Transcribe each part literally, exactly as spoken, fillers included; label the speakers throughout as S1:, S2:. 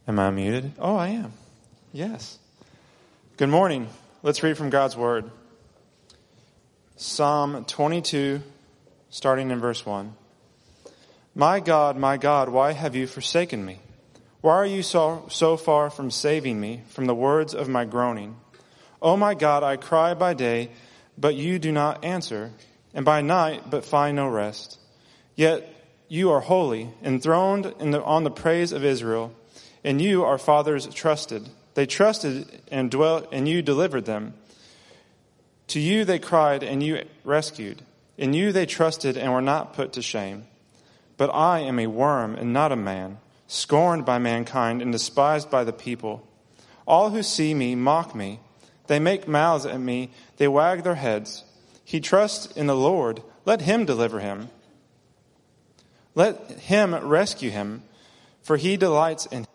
S1: Am I muted? Oh, I am. Yes. Good morning. Let's read from God's Word. Psalm twenty-two, starting in verse one. My God, my God, why have you forsaken me? Why are you so, so far from saving me from the words of my groaning? O my God, I cry by day, but you do not answer, and by night, but find no rest. Yet you are holy, enthroned in the, on the praise of Israel. And you, our fathers, trusted. They trusted and dwelt, and you delivered them. To you they cried, and you rescued. In you they trusted and were not put to shame. But I am a worm and not a man, scorned by mankind and despised by the people. All who see me mock me. They make mouths at me. They wag their heads. He trusts in the Lord. Let him deliver him. Let him rescue him, for he delights in him.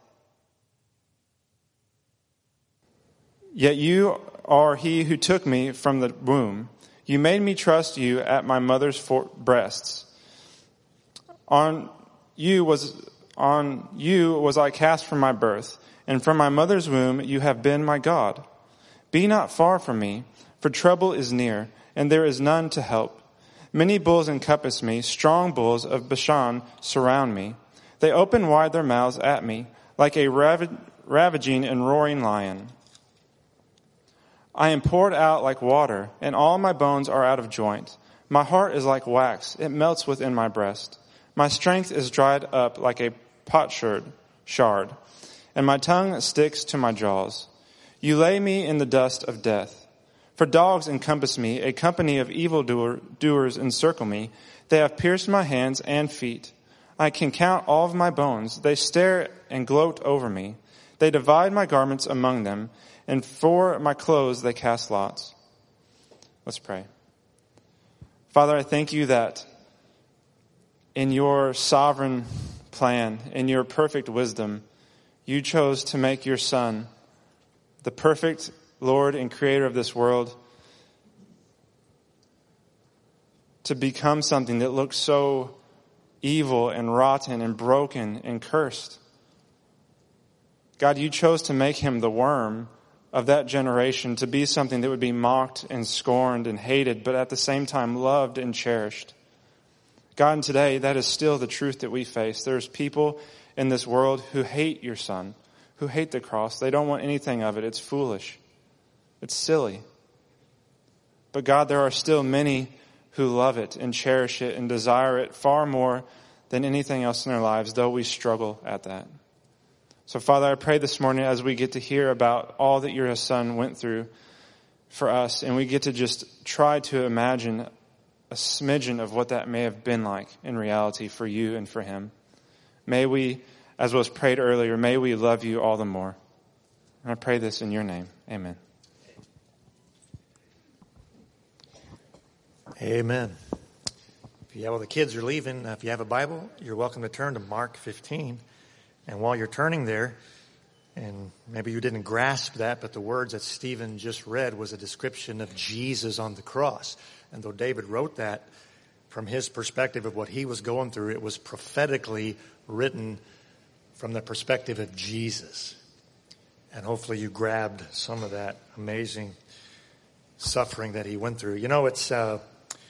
S1: Yet you are he who took me from the womb. You made me trust you at my mother's breasts. On you was on you was I cast from my birth, and from my mother's womb you have been my God. Be not far from me, for trouble is near, and there is none to help. Many bulls encompass me, strong bulls of Bashan surround me. They open wide their mouths at me, like a rav- ravaging and roaring lion. I am poured out like water, and all my bones are out of joint. My heart is like wax, it melts within my breast. My strength is dried up like a potsherd shard, and my tongue sticks to my jaws. You lay me in the dust of death. For dogs encompass me, a company of evildoers encircle me. They have pierced my hands and feet. I can count all of my bones. They stare and gloat over me. They divide my garments among them, and for my clothes they cast lots. Let's pray. Father, I thank you that in your sovereign plan, in your perfect wisdom, you chose to make your Son, the perfect Lord and Creator of this world, to become something that looks so evil and rotten and broken and cursed. God, you chose to make him the worm of that generation, to be something that would be mocked and scorned and hated, but at the same time loved and cherished. God, and today that is still the truth that we face. There's people in this world who hate your Son, who hate the cross. They don't want anything of it. It's foolish. It's silly. But God, there are still many who love it and cherish it and desire it far more than anything else in their lives, though we struggle at that. So, Father, I pray this morning as we get to hear about all that your Son went through for us, and we get to just try to imagine a smidgen of what that may have been like in reality for you and for him. May we, as was prayed earlier, may we love you all the more. And I pray this in your name. Amen.
S2: Amen. If you have, well, the kids are leaving. If you have a Bible, you're welcome to turn to Mark fifteen. And while you're turning there, and maybe you didn't grasp that, but the words that Stephen just read was a description of Jesus on the cross. And though David wrote that from his perspective of what he was going through, it was prophetically written from the perspective of Jesus. And hopefully you grabbed some of that amazing suffering that he went through. You know, it's uh,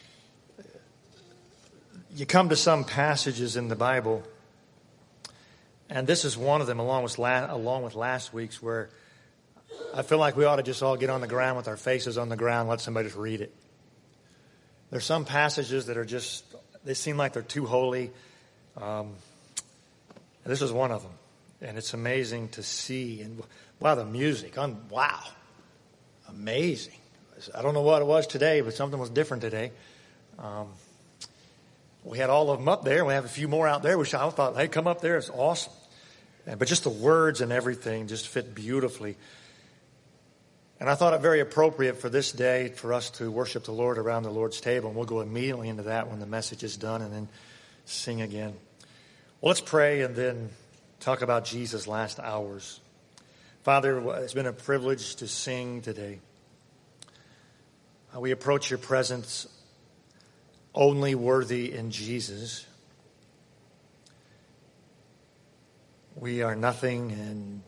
S2: you come to some passages in the Bible, and this is one of them, along with last, along with last week's, where I feel like we ought to just all get on the ground with our faces on the ground and let somebody just read it. There's some passages that are just, they seem like they're too holy. Um, and this is one of them. And it's amazing to see. And wow, the music, un, wow, amazing. I don't know what it was today, but something was different today. Um, we had all of them up there. We have a few more out there, which I thought, hey, come up there. It's awesome. And, but just the words and everything just fit beautifully. And I thought it very appropriate for this day for us to worship the Lord around the Lord's table. And we'll go immediately into that when the message is done and then sing again. Well, let's pray and then talk about Jesus' last hours. Father, it's been a privilege to sing today. We approach your presence only worthy in Jesus. we are nothing, and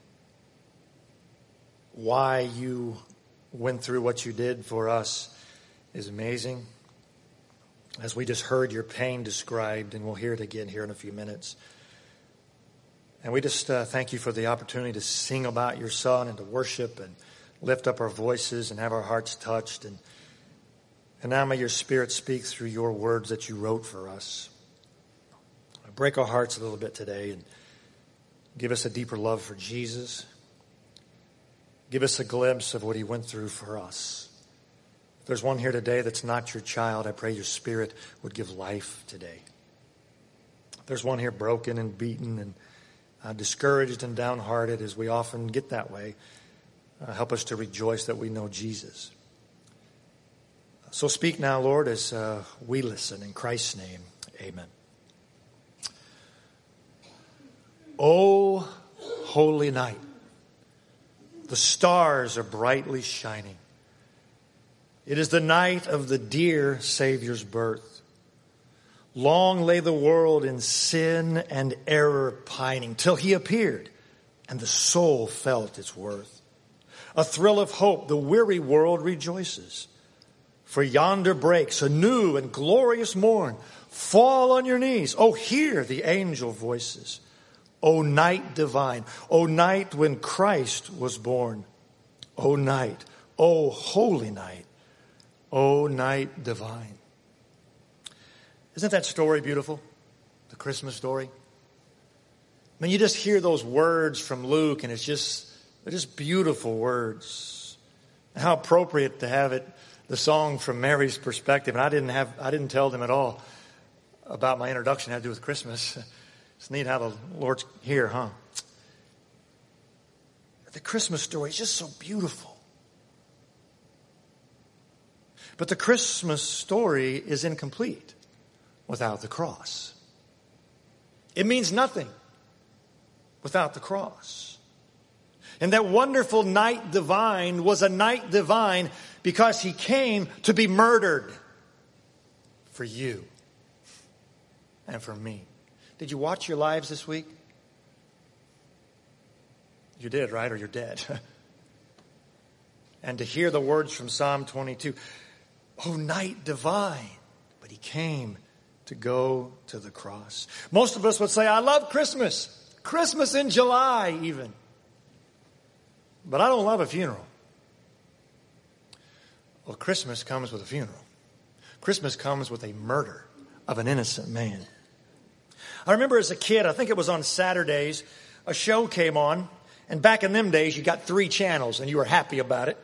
S2: why you went through what you did for us is amazing. As we just heard your pain described, and we'll hear it again here in a few minutes. And we just uh, thank you for the opportunity to sing about your Son and to worship and lift up our voices and have our hearts touched. And, and now may your Spirit speak through your words that you wrote for us. Break our hearts a little bit today and give us a deeper love for Jesus. Give us a glimpse of what he went through for us. If there's one here today that's not your child, I pray your Spirit would give life today. If there's one here broken and beaten and uh, discouraged and downhearted, as we often get that way, uh, help us to rejoice that we know Jesus. So speak now, Lord, as uh, we listen. In Christ's name, amen. O holy night, the stars are brightly shining. It is the night of the dear Savior's birth. Long lay the world in sin and error pining, till he appeared, and the soul felt its worth. A thrill of hope, the weary world rejoices. For yonder breaks a new and glorious morn. Fall on your knees, oh, hear the angel voices. O night divine, O night when Christ was born. O night, O holy night, O night divine. Isn't that story beautiful? The Christmas story? I mean, you just hear those words from Luke, and it's just, they're just beautiful words. And how appropriate to have it, the song from Mary's perspective. And I didn't have, I didn't tell them at all about my introduction had to do with Christmas. It's neat how the Lord's here, huh? The Christmas story is just so beautiful. But the Christmas story is incomplete without the cross. It means nothing without the cross. And that wonderful night divine was a night divine because he came to be murdered for you and for me. Did you watch your lives this week? You did, right? Or you're dead. And to hear the words from Psalm twenty-two, oh, night divine. But he came to go to the cross. Most of us would say, I love Christmas. Christmas in July even. But I don't love a funeral. Well, Christmas comes with a funeral. Christmas comes with a murder of an innocent man. I remember as a kid, I think it was on Saturdays, a show came on. And back in them days, you got three channels and you were happy about it.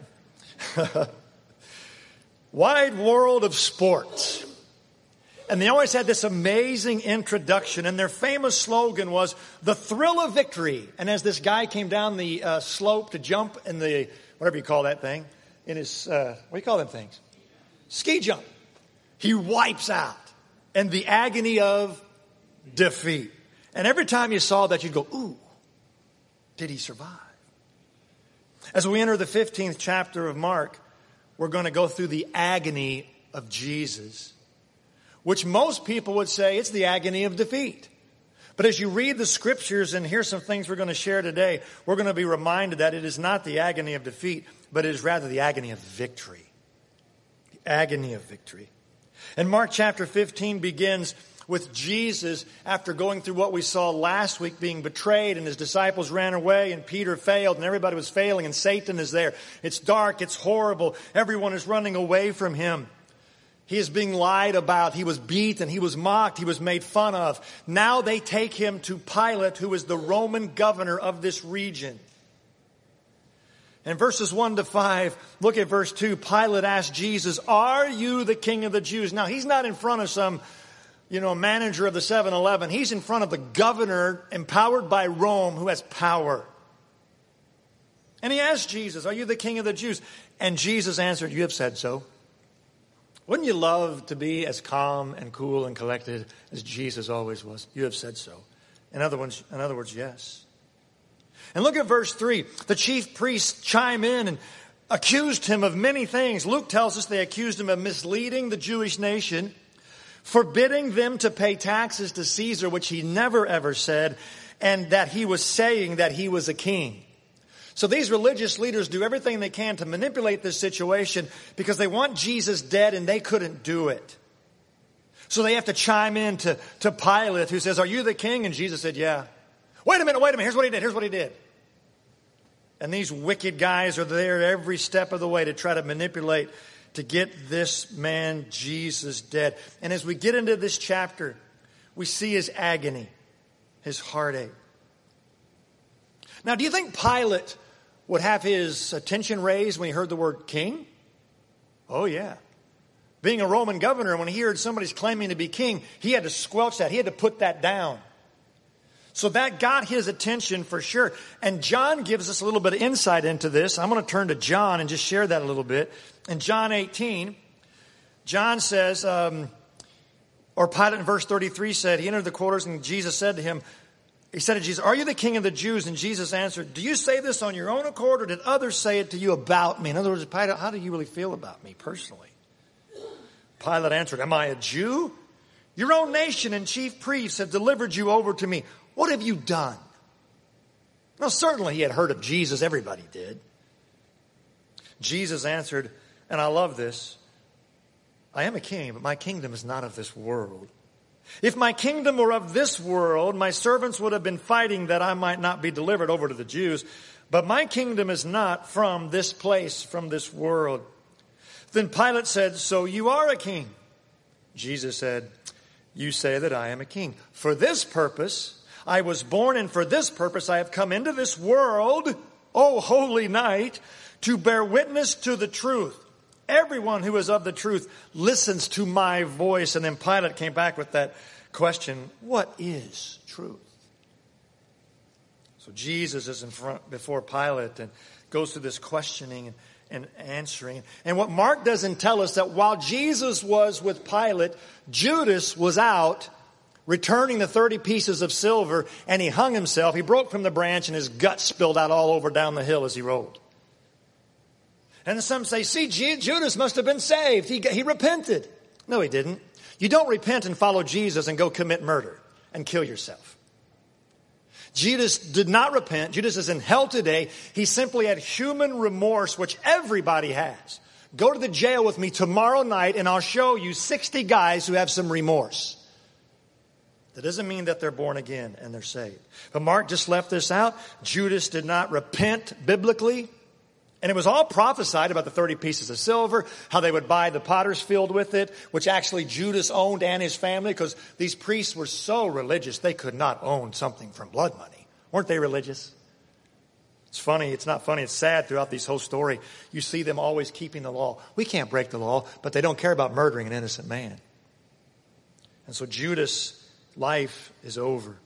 S2: Wide World of Sports. And they always had this amazing introduction. And their famous slogan was, the thrill of victory. And as this guy came down the uh, slope to jump in the, whatever you call that thing, in his, uh, what do you call them things? Ski jump. He wipes out. And the agony of defeat. And every time you saw that, you'd go, ooh, did he survive? As we enter the fifteenth chapter of Mark, we're going to go through the agony of Jesus, which most people would say it's the agony of defeat. But as you read the scriptures, and here's some things we're going to share today, we're going to be reminded that it is not the agony of defeat, but it is rather the agony of victory. The agony of victory. And Mark chapter fifteen begins with Jesus after going through what we saw last week, being betrayed, and his disciples ran away, and Peter failed, and everybody was failing, and Satan is there. It's dark, it's horrible. Everyone is running away from him. He is being lied about. He was beaten. He was mocked. He was made fun of. Now they take him to Pilate, who is the Roman governor of this region. In verses one to five, look at verse two. Pilate asked Jesus, are you the king of the Jews? Now, he's not in front of some, you know, manager of the seven eleven. He's in front of the governor empowered by Rome who has power. And he asked Jesus, are you the king of the Jews? And Jesus answered, you have said so. Wouldn't you love to be as calm and cool and collected as Jesus always was? You have said so. In other words, in other words, yes. And look at verse three. The chief priests chime in and accused him of many things. Luke tells us they accused him of misleading the Jewish nation, forbidding them to pay taxes to Caesar, which he never ever said, and that he was saying that he was a king. So these religious leaders do everything they can to manipulate this situation because they want Jesus dead and they couldn't do it. So they have to chime in to, to Pilate, who says, "Are you the king?" And Jesus said, "Yeah." Wait a minute, wait a minute. Here's what he did. Here's what he did. And these wicked guys are there every step of the way to try to manipulate to get this man Jesus dead. And as we get into this chapter, we see his agony, his heartache. Now, do you think Pilate would have his attention raised when he heard the word king? Oh, yeah. Being a Roman governor, when he heard somebody's claiming to be king, he had to squelch that. He had to put that down. So that got his attention for sure. And John gives us a little bit of insight into this. I'm going to turn to John and just share that a little bit. In John eighteen, John says, um, or Pilate in verse thirty-three said, he entered the quarters and Jesus said to him, he said to Jesus, "Are you the king of the Jews?" And Jesus answered, "Do you say this on your own accord, or did others say it to you about me?" In other words, Pilate, how do you really feel about me personally? Pilate answered, "Am I a Jew? Your own nation and chief priests have delivered you over to me. What have you done?" Now, certainly he had heard of Jesus. Everybody did. Jesus answered, and I love this, "I am a king, but my kingdom is not of this world. If my kingdom were of this world, my servants would have been fighting that I might not be delivered over to the Jews. But my kingdom is not from this place, from this world." Then Pilate said, "So you are a king?" Jesus said, "You say that I am a king. For this purpose I was born, and for this purpose I have come into this world, O holy night, to bear witness to the truth. Everyone who is of the truth listens to my voice." And then Pilate came back with that question, what is truth? So Jesus is in front before Pilate and goes through this questioning and, and answering. And what Mark doesn't tell us, that while Jesus was with Pilate, Judas was out returning the thirty pieces of silver, and he hung himself. He broke from the branch and his guts spilled out all over down the hill as he rolled. And some say, see, Judas must have been saved. He, he repented. No, he didn't. You don't repent and follow Jesus and go commit murder and kill yourself. Judas did not repent. Judas is in hell today. He simply had human remorse, which everybody has. Go to the jail with me tomorrow night and I'll show you sixty guys who have some remorse. That doesn't mean that they're born again and they're saved. But Mark just left this out. Judas did not repent biblically. And it was all prophesied about the thirty pieces of silver, how they would buy the potter's field with it, which actually Judas owned and his family, because these priests were so religious they could not own something from blood money. Weren't they religious? It's funny. It's not funny. It's sad throughout this whole story. You see them always keeping the law. We can't break the law, but they don't care about murdering an innocent man. And so Judas' life is over.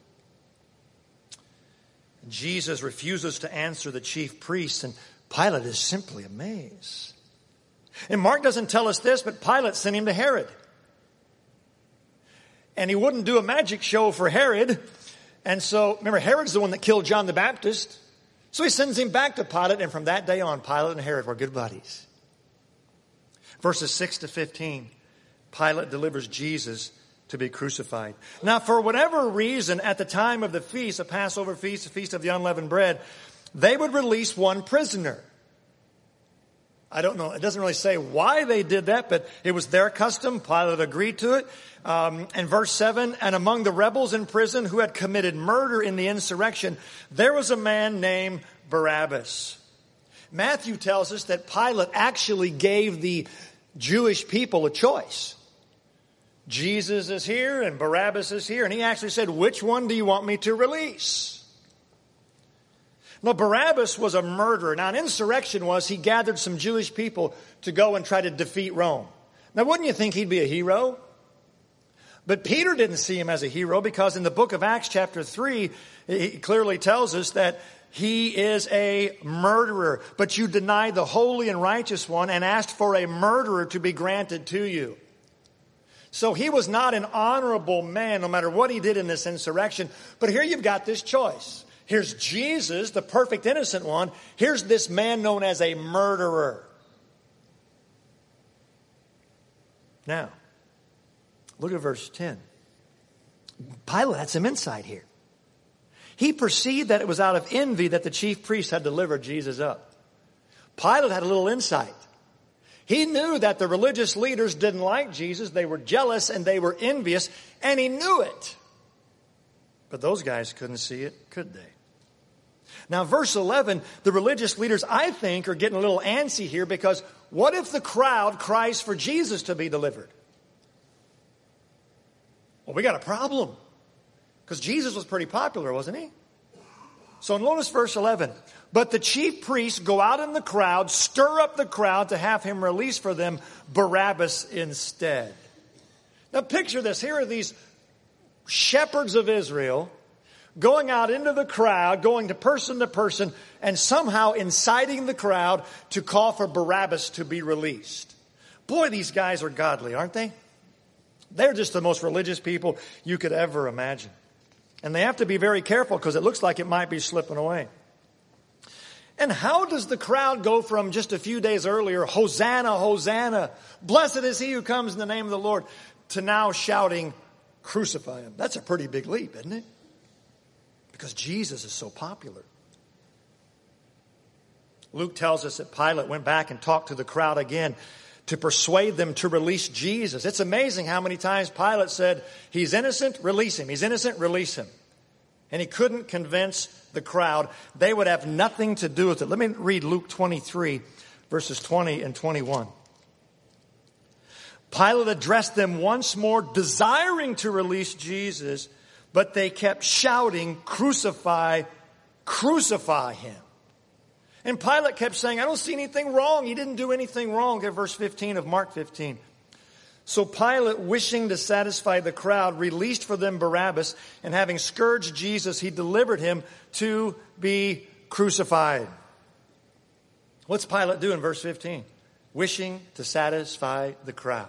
S2: Jesus refuses to answer the chief priests, and Pilate is simply amazed. And Mark doesn't tell us this, but Pilate sent him to Herod. And he wouldn't do a magic show for Herod. And so, remember, Herod's the one that killed John the Baptist. So he sends him back to Pilate, and from that day on, Pilate and Herod were good buddies. Verses six to fifteen, Pilate delivers Jesus to be crucified. Now, for whatever reason, at the time of the feast, a Passover feast, a feast of the unleavened bread, they would release one prisoner. I don't know. It doesn't really say why they did that, but it was their custom. Pilate agreed to it. Um, and verse seven, and among the rebels in prison who had committed murder in the insurrection, there was a man named Barabbas. Matthew tells us that Pilate actually gave the Jewish people a choice. Jesus is here and Barabbas is here. And he actually said, which one do you want me to release? Now, Barabbas was a murderer. Now, an insurrection was he gathered some Jewish people to go and try to defeat Rome. Now, wouldn't you think he'd be a hero? But Peter didn't see him as a hero, because in the book of Acts chapter three, it clearly tells us that he is a murderer. But you denied the holy and righteous one and asked for a murderer to be granted to you. So he was not an honorable man, no matter what he did in this insurrection. But here you've got this choice. Here's Jesus, the perfect innocent one. Here's this man known as a murderer. Now, look at verse ten. Pilate had some insight here. He perceived that it was out of envy that the chief priests had delivered Jesus up. Pilate had a little insight. He knew that the religious leaders didn't like Jesus. They were jealous and they were envious, and he knew it. But those guys couldn't see it, could they? Now, verse eleven, the religious leaders, I think, are getting a little antsy here, because what if the crowd cries for Jesus to be delivered? Well, we got a problem, because Jesus was pretty popular, wasn't he? So notice verse eleven. But the chief priests go out in the crowd, stir up the crowd to have him release for them Barabbas instead. Now picture this. Here are these shepherds of Israel going out into the crowd, going to person to person, and somehow inciting the crowd to call for Barabbas to be released. Boy, these guys are godly, aren't they? They're just the most religious people you could ever imagine. And they have to be very careful, because it looks like it might be slipping away. And how does the crowd go from just a few days earlier, Hosanna, Hosanna, blessed is he who comes in the name of the Lord, to now shouting, crucify him? That's a pretty big leap, isn't it? Because Jesus is so popular. Luke tells us that Pilate went back and talked to the crowd again to persuade them to release Jesus. It's amazing how many times Pilate said, he's innocent, release him. He's innocent, release him. And he couldn't convince the crowd. They would have nothing to do with it. Let me read Luke twenty-three, verses twenty and twenty-one. Pilate addressed them once more, desiring to release Jesus, but they kept shouting, crucify, crucify him. And Pilate kept saying, I don't see anything wrong. He didn't do anything wrong. Look at verse fifteen of Mark fifteen. So Pilate, wishing to satisfy the crowd, released for them Barabbas, and having scourged Jesus, he delivered him to be crucified. What's Pilate do in verse fifteen? Wishing to satisfy the crowd.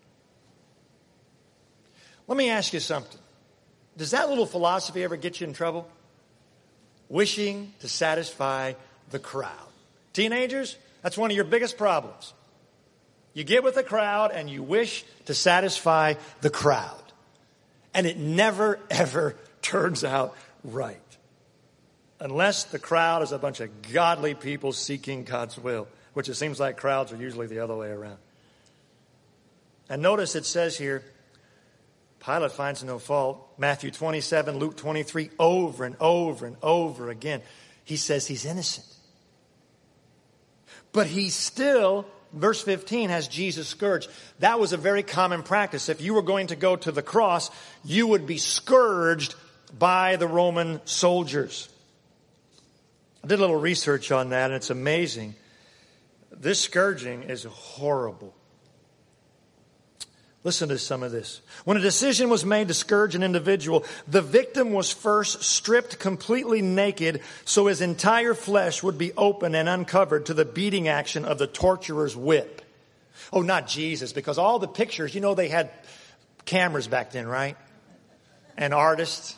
S2: Let me ask you something. Does that little philosophy ever get you in trouble? Wishing to satisfy the crowd. Teenagers, that's one of your biggest problems. You get with the crowd and you wish to satisfy the crowd. And it never, ever turns out right. Unless the crowd is a bunch of godly people seeking God's will, which it seems like crowds are usually the other way around. And notice it says here, Pilate finds no fault. Matthew twenty-seven, Luke twenty-three, over and over and over again. He says he's innocent. But he still, verse fifteen, has Jesus scourged. That was a very common practice. If you were going to go to the cross, you would be scourged by the Roman soldiers. I did a little research on that, and it's amazing. This scourging is horrible. Listen to some of this. When a decision was made to scourge an individual, the victim was first stripped completely naked so his entire flesh would be open and uncovered to the beating action of the torturer's whip. Oh, not Jesus, because all the pictures, you know, they had cameras back then, right? And artists.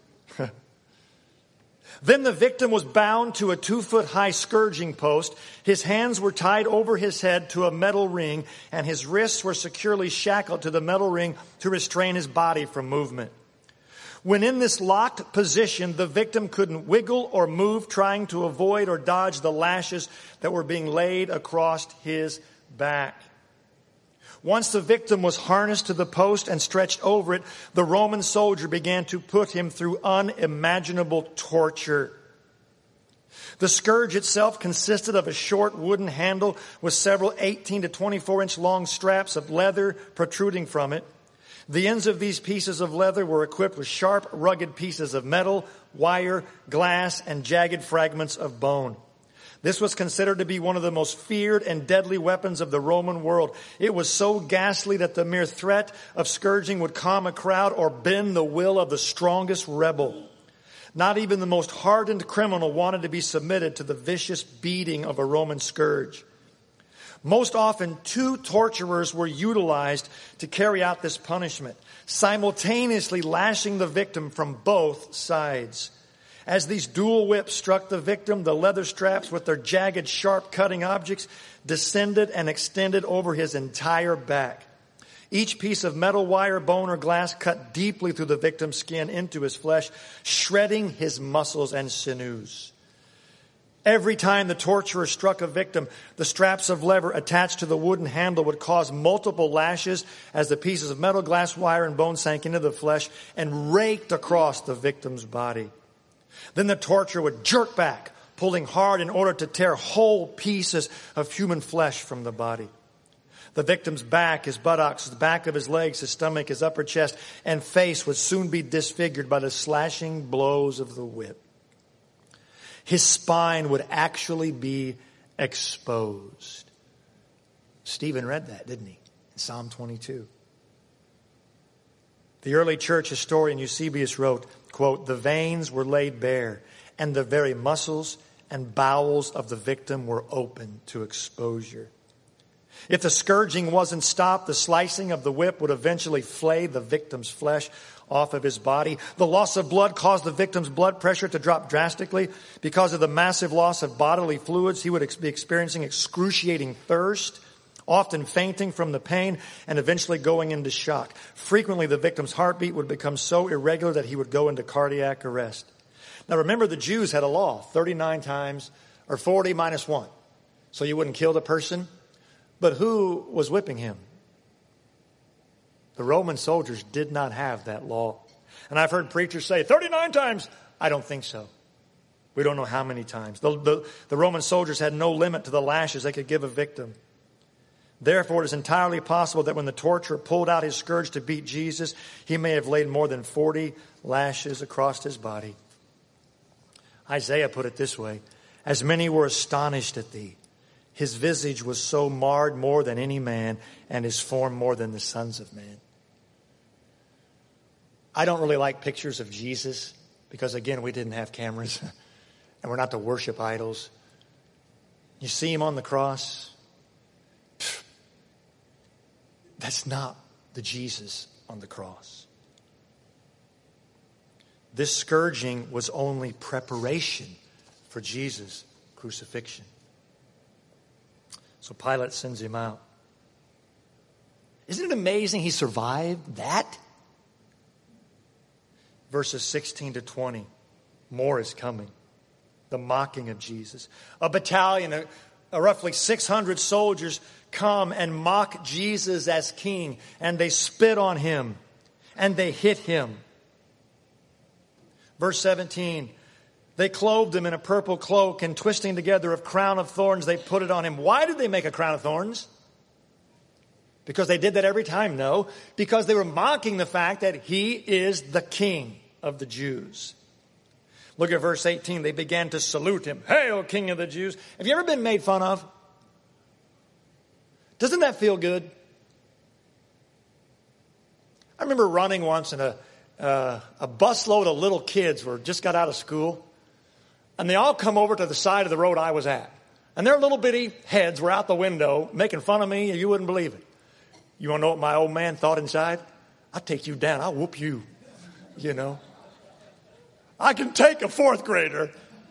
S2: Then the victim was bound to a two-foot-high scourging post. His hands were tied over his head to a metal ring, and his wrists were securely shackled to the metal ring to restrain his body from movement. When in this locked position, the victim couldn't wiggle or move, trying to avoid or dodge the lashes that were being laid across his back. Once the victim was harnessed to the post and stretched over it, the Roman soldier began to put him through unimaginable torture. The scourge itself consisted of a short wooden handle with several eighteen to twenty-four inch long straps of leather protruding from it. The ends of these pieces of leather were equipped with sharp, rugged pieces of metal, wire, glass, and jagged fragments of bone. This was considered to be one of the most feared and deadly weapons of the Roman world. It was so ghastly that the mere threat of scourging would calm a crowd or bend the will of the strongest rebel. Not even the most hardened criminal wanted to be submitted to the vicious beating of a Roman scourge. Most often, two torturers were utilized to carry out this punishment, simultaneously lashing the victim from both sides. As these dual whips struck the victim, the leather straps with their jagged, sharp cutting objects descended and extended over his entire back. Each piece of metal, wire, bone, or glass cut deeply through the victim's skin into his flesh, shredding his muscles and sinews. Every time the torturer struck a victim, the straps of lever attached to the wooden handle would cause multiple lashes as the pieces of metal, glass, wire, and bone sank into the flesh and raked across the victim's body. Then the torturer would jerk back, pulling hard in order to tear whole pieces of human flesh from the body. The victim's back, his buttocks, the back of his legs, his stomach, his upper chest, and face would soon be disfigured by the slashing blows of the whip. His spine would actually be exposed. Stephen read that, didn't he? In Psalm twenty-two. The early church historian Eusebius wrote, quote, "The veins were laid bare, and the very muscles and bowels of the victim were open to exposure. If the scourging wasn't stopped, the slicing of the whip would eventually flay the victim's flesh off of his body. The loss of blood caused the victim's blood pressure to drop drastically. Because of the massive loss of bodily fluids, he would be experiencing excruciating thirst, often fainting from the pain, and eventually going into shock. Frequently, the victim's heartbeat would become so irregular that he would go into cardiac arrest." Now remember, the Jews had a law, thirty-nine times, or forty minus one. So you wouldn't kill the person. But who was whipping him? The Roman soldiers did not have that law. And I've heard preachers say, thirty-nine times. I don't think so. We don't know how many times. The, the, the Roman soldiers had no limit to the lashes they could give a victim. Therefore, it is entirely possible that when the torturer pulled out his scourge to beat Jesus, he may have laid more than forty lashes across his body. Isaiah put it this way, "As many were astonished at thee. His visage was so marred more than any man, and his form more than the sons of man." I don't really like pictures of Jesus because, again, we didn't have cameras and we're not to worship idols. You see him on the cross. That's not the Jesus on the cross. This scourging was only preparation for Jesus' crucifixion. So Pilate sends him out. Isn't it amazing he survived that? Verses sixteen to twenty. More is coming. The mocking of Jesus. A battalion, a, a roughly six hundred soldiers come and mock Jesus as king. And they spit on him. And they hit him. Verse seventeen. They clothed him in a purple cloak, and twisting together a crown of thorns, they put it on him. Why did they make a crown of thorns? Because they did that every time? No. Because they were mocking the fact that he is the king of the Jews. Look at verse eighteen. They began to salute him. "Hail, King of the Jews." Have you ever been made fun of? Doesn't that feel good? I remember running once, and a, uh, a busload of little kids were just got out of school. And they all come over to the side of the road I was at. And their little bitty heads were out the window making fun of me, and you wouldn't believe it. You want to know what my old man thought inside? I'll take you down. I'll whoop you. You know. I can take a fourth grader.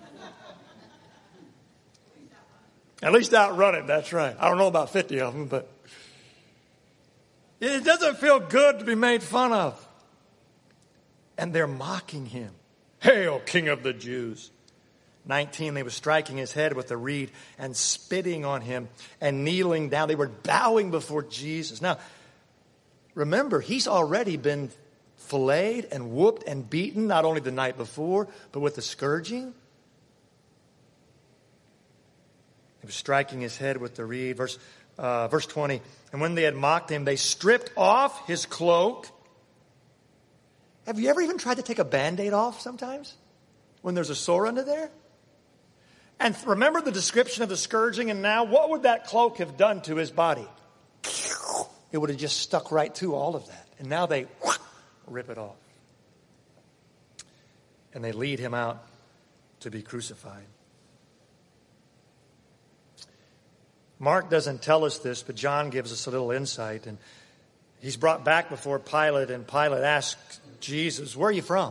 S2: At least outrun him, that's right. I don't know about fifty of them, but it doesn't feel good to be made fun of. And they're mocking him. "Hail, King of the Jews." nineteen, they were striking his head with a reed and spitting on him and kneeling down. They were bowing before Jesus. Now, remember, he's already been filleted and whooped and beaten, not only the night before, but with the scourging. They were striking his head with the reed. Verse, uh, verse twenty, and when they had mocked him, they stripped off his cloak. Have you ever even tried to take a Band-Aid off sometimes when there's a sore under there? And remember the description of the scourging, and now what would that cloak have done to his body? It would have just stuck right to all of that. And now they rip it off. And they lead him out to be crucified. Mark doesn't tell us this, but John gives us a little insight. And he's brought back before Pilate, and Pilate asks Jesus, "Where are you from?"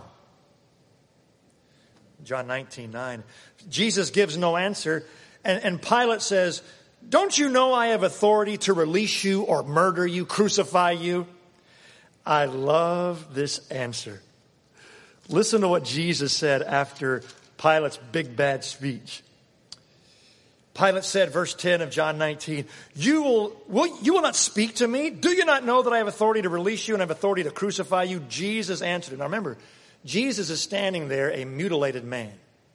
S2: John nineteen nine. Jesus gives no answer. And, and Pilate says, don't you know I have authority to release you or murder you, crucify you? I love this answer. Listen to what Jesus said after Pilate's big bad speech. Pilate said, verse ten of John nineteen, you will, will, you will not speak to me? Do you not know that I have authority to release you and have authority to crucify you? Jesus answered. Now remember, Jesus is standing there, a mutilated man.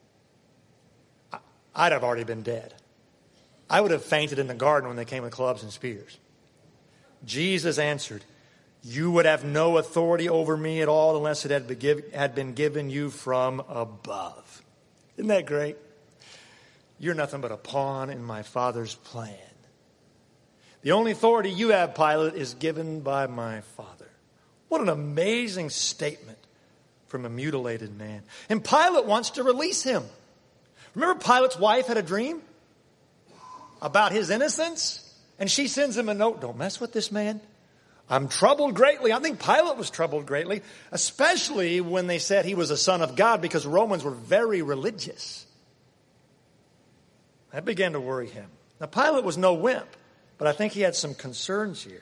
S2: I'd have already been dead. I would have fainted in the garden when they came with clubs and spears. Jesus answered, you would have no authority over me at all unless it had been, give, had been given you from above. Isn't that great? You're nothing but a pawn in my Father's plan. The only authority you have, Pilate, is given by my Father. What an amazing statement from a mutilated man. And Pilate wants to release him. Remember Pilate's wife had a dream about his innocence? And she sends him a note, don't mess with this man. I'm troubled greatly. I think Pilate was troubled greatly, especially when they said he was a son of God, because Romans were very religious. That began to worry him. Now, Pilate was no wimp, but I think he had some concerns here.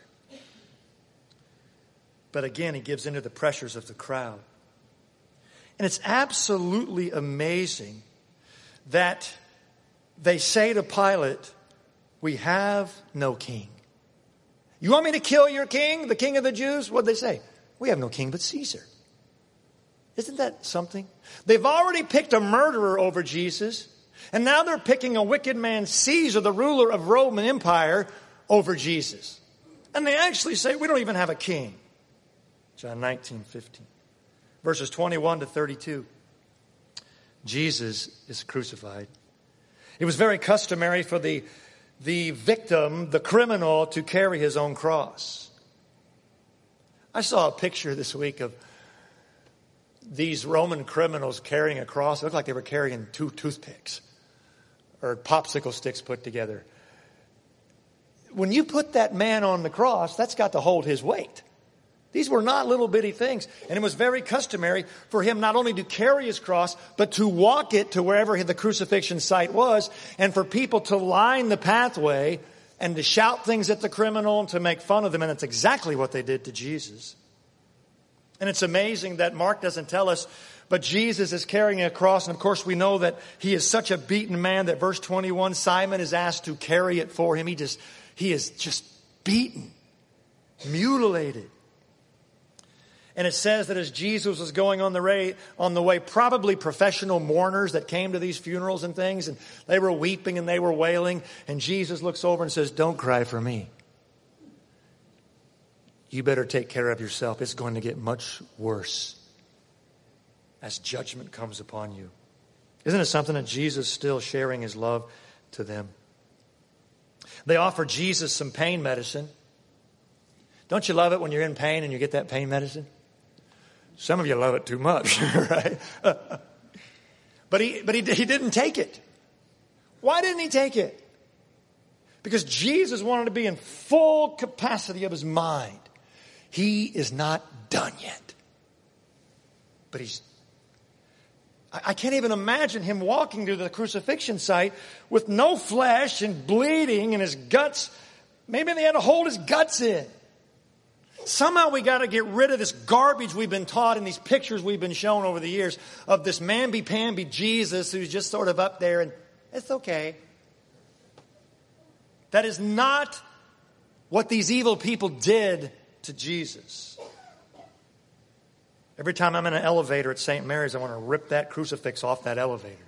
S2: But again, he gives into the pressures of the crowd. And it's absolutely amazing that they say to Pilate, we have no king. You want me to kill your king, the king of the Jews? What'd they say? We have no king but Caesar. Isn't that something? They've already picked a murderer over Jesus. And now they're picking a wicked man, Caesar, the ruler of Roman Empire, over Jesus. And they actually say, we don't even have a king. John nineteen fifteen. Verses twenty-one to thirty-two. Jesus is crucified. It was very customary for the, the victim, the criminal, to carry his own cross. I saw a picture this week of these Roman criminals carrying a cross. It looked like they were carrying two toothpicks or popsicle sticks put together. When you put that man on the cross, that's got to hold his weight. These were not little bitty things. And it was very customary for him not only to carry his cross, but to walk it to wherever the crucifixion site was, and for people to line the pathway and to shout things at the criminal and to make fun of them. And that's exactly what they did to Jesus. And it's amazing that Mark doesn't tell us, but Jesus is carrying a cross. And of course we know that he is such a beaten man that verse twenty-one, Simon is asked to carry it for him. He just, he is just beaten, mutilated. And it says that as Jesus was going on the way, on the way, probably professional mourners that came to these funerals and things, and they were weeping and they were wailing. And Jesus looks over and says, don't cry for me. You better take care of yourself. It's going to get much worse as judgment comes upon you. Isn't it something that Jesus is still sharing his love to them? They offer Jesus some pain medicine. Don't you love it when you're in pain and you get that pain medicine? Some of you love it too much, right? But he, but he, he didn't take it. Why didn't he take it? Because Jesus wanted to be in full capacity of his mind. He is not done yet. But he's, I, I can't even imagine him walking to the crucifixion site with no flesh and bleeding and his guts. Maybe they had to hold his guts in. Somehow we got to get rid of this garbage we've been taught in these pictures we've been shown over the years of this mamby-pamby Jesus who's just sort of up there and it's okay. That is not what these evil people did to Jesus. Every time I'm in an elevator at Saint Mary's, I want to rip that crucifix off that elevator.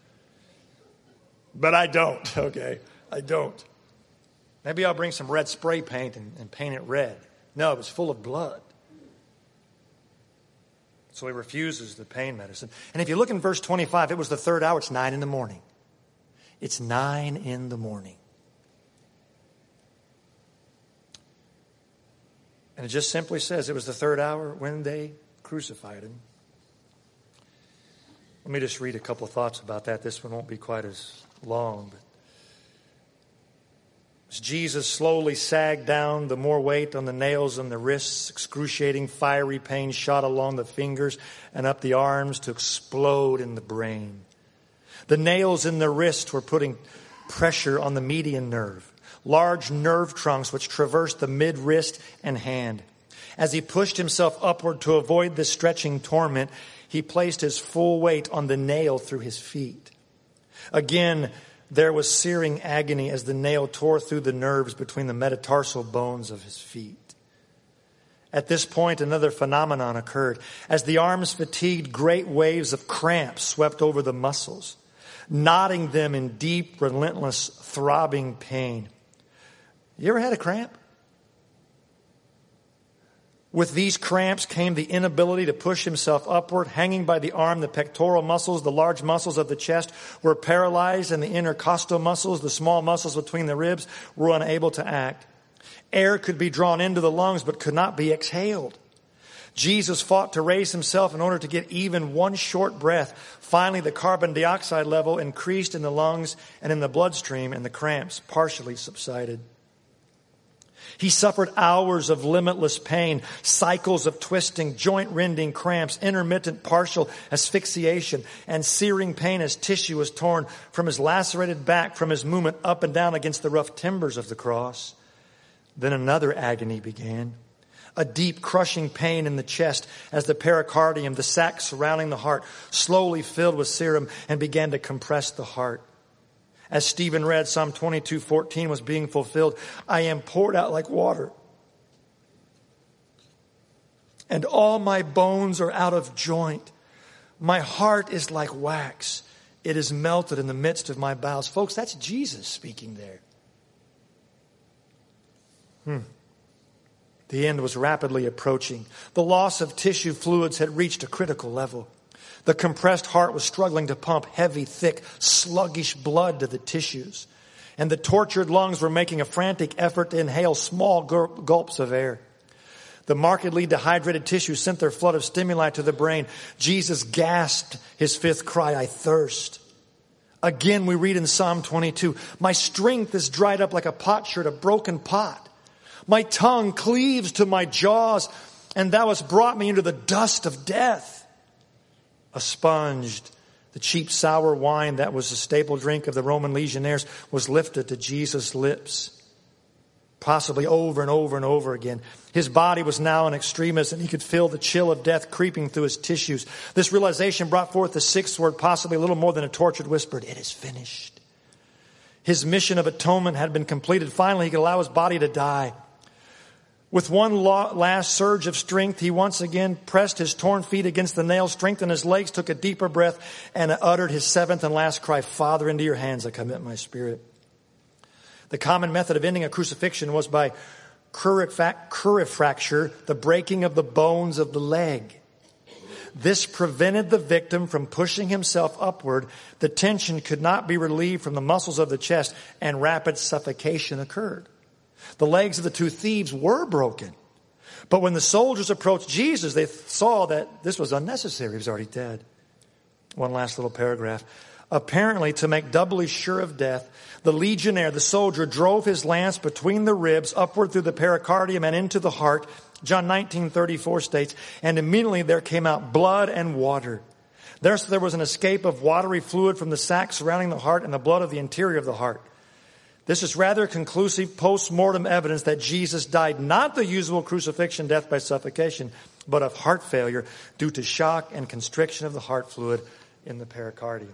S2: But I don't, okay? I don't. Maybe I'll bring some red spray paint and, and paint it red. No, it was full of blood. So he refuses the pain medicine. And if you look in verse twenty-five, it was the third hour. It's nine in the morning. It's nine in the morning. And it just simply says it was the third hour when they crucified him. Let me just read a couple of thoughts about that. This one won't be quite as long, but as Jesus slowly sagged down, the more weight on the nails on the wrists, excruciating fiery pain shot along the fingers and up the arms to explode in the brain. The nails in the wrist were putting pressure on the median nerve, large nerve trunks which traverse the mid-wrist and hand. As he pushed himself upward to avoid this stretching torment, he placed his full weight on the nail through his feet. Again, there was searing agony as the nail tore through the nerves between the metatarsal bones of his feet. At this point, another phenomenon occurred. As the arms fatigued, great waves of cramp swept over the muscles, knotting them in deep, relentless, throbbing pain. You ever had a cramp? With these cramps came the inability to push himself upward. Hanging by the arm, the pectoral muscles, the large muscles of the chest were paralyzed, and the intercostal muscles, the small muscles between the ribs, were unable to act. Air could be drawn into the lungs but could not be exhaled. Jesus fought to raise himself in order to get even one short breath. Finally, the carbon dioxide level increased in the lungs and in the bloodstream, and the cramps partially subsided. He suffered hours of limitless pain, cycles of twisting, joint-rending cramps, intermittent partial asphyxiation, and searing pain as tissue was torn from his lacerated back from his movement up and down against the rough timbers of the cross. Then another agony began. A deep crushing pain in the chest as the pericardium, the sac surrounding the heart, slowly filled with serum and began to compress the heart. As Stephen read, Psalm twenty-two fourteen was being fulfilled. I am poured out like water, and all my bones are out of joint. My heart is like wax. It is melted in the midst of my bowels. Folks, that's Jesus speaking there. Hmm. The end was rapidly approaching. The loss of tissue fluids had reached a critical level. The compressed heart was struggling to pump heavy, thick, sluggish blood to the tissues. And the tortured lungs were making a frantic effort to inhale small gulps of air. The markedly dehydrated tissues sent their flood of stimuli to the brain. Jesus gasped his fifth cry, I thirst. Again, we read in Psalm twenty-two, my strength is dried up like a potsherd, a broken pot. My tongue cleaves to my jaws, and thou hast brought me into the dust of death. Expunged, the cheap sour wine that was the staple drink of the Roman legionnaires was lifted to Jesus' lips, possibly over and over and over again. His body was now in extremis, and he could feel the chill of death creeping through his tissues. This realization brought forth the sixth word, possibly a little more than a tortured whisper. It is finished. His mission of atonement had been completed. Finally, he could allow his body to die. With one last surge of strength, he once again pressed his torn feet against the nails, strengthened his legs, took a deeper breath, and uttered his seventh and last cry, Father, into your hands I commit my spirit. The common method of ending a crucifixion was by crurifracture, the breaking of the bones of the leg. This prevented the victim from pushing himself upward. The tension could not be relieved from the muscles of the chest, and rapid suffocation occurred. The legs of the two thieves were broken. But when the soldiers approached Jesus, they saw that this was unnecessary. He was already dead. One last little paragraph. Apparently, to make doubly sure of death, the legionnaire, the soldier, drove his lance between the ribs, upward through the pericardium and into the heart. John nineteen thirty-four states, and immediately there came out blood and water. There, there was an escape of watery fluid from the sac surrounding the heart and the blood of the interior of the heart. This is rather conclusive post-mortem evidence that Jesus died not the usual crucifixion death by suffocation, but of heart failure due to shock and constriction of the heart fluid in the pericardium.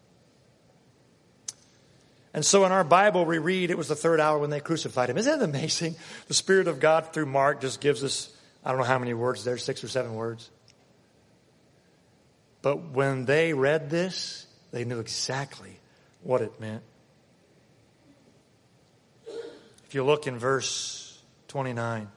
S2: And so in our Bible, we read it was the third hour when they crucified him. Isn't that amazing? The Spirit of God through Mark just gives us, I don't know how many words there, six or seven words. But when they read this, they knew exactly what it meant. If you look in verse twenty-nine,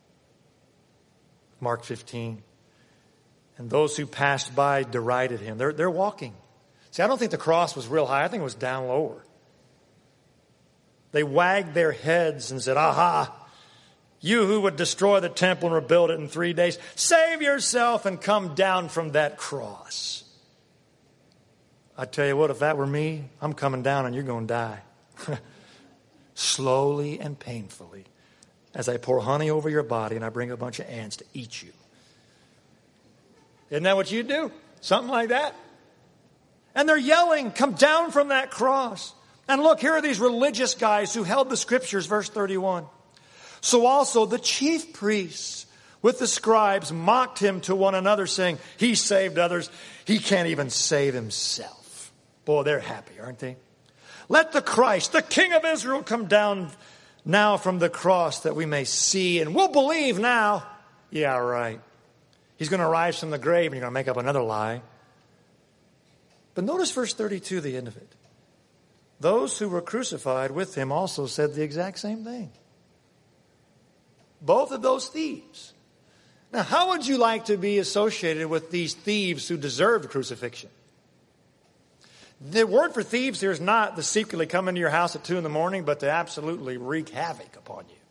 S2: Mark fifteen, and those who passed by derided him. They're, they're walking. See, I don't think the cross was real high. I think it was down lower. They wagged their heads and said, aha, you who would destroy the temple and rebuild it in three days, save yourself and come down from that cross. I tell you what, if that were me, I'm coming down and you're going to die. Slowly and painfully, as I pour honey over your body and I bring a bunch of ants to eat you. Isn't that what you do? Something like that. And they're yelling, come down from that cross. And look, here are these religious guys who held the scriptures, verse thirty-one. So also the chief priests with the scribes mocked him to one another, saying, he saved others. He can't even save himself. Boy, they're happy, aren't they? Let the Christ, the King of Israel, come down now from the cross that we may see, and we'll believe now. Yeah, right. He's going to rise from the grave and you're going to make up another lie. But notice verse thirty-two, the end of it. Those who were crucified with him also said the exact same thing. Both of those thieves. Now, how would you like to be associated with these thieves who deserved crucifixion? The word for thieves here is not to secretly come into your house at two in the morning, but to absolutely wreak havoc upon you.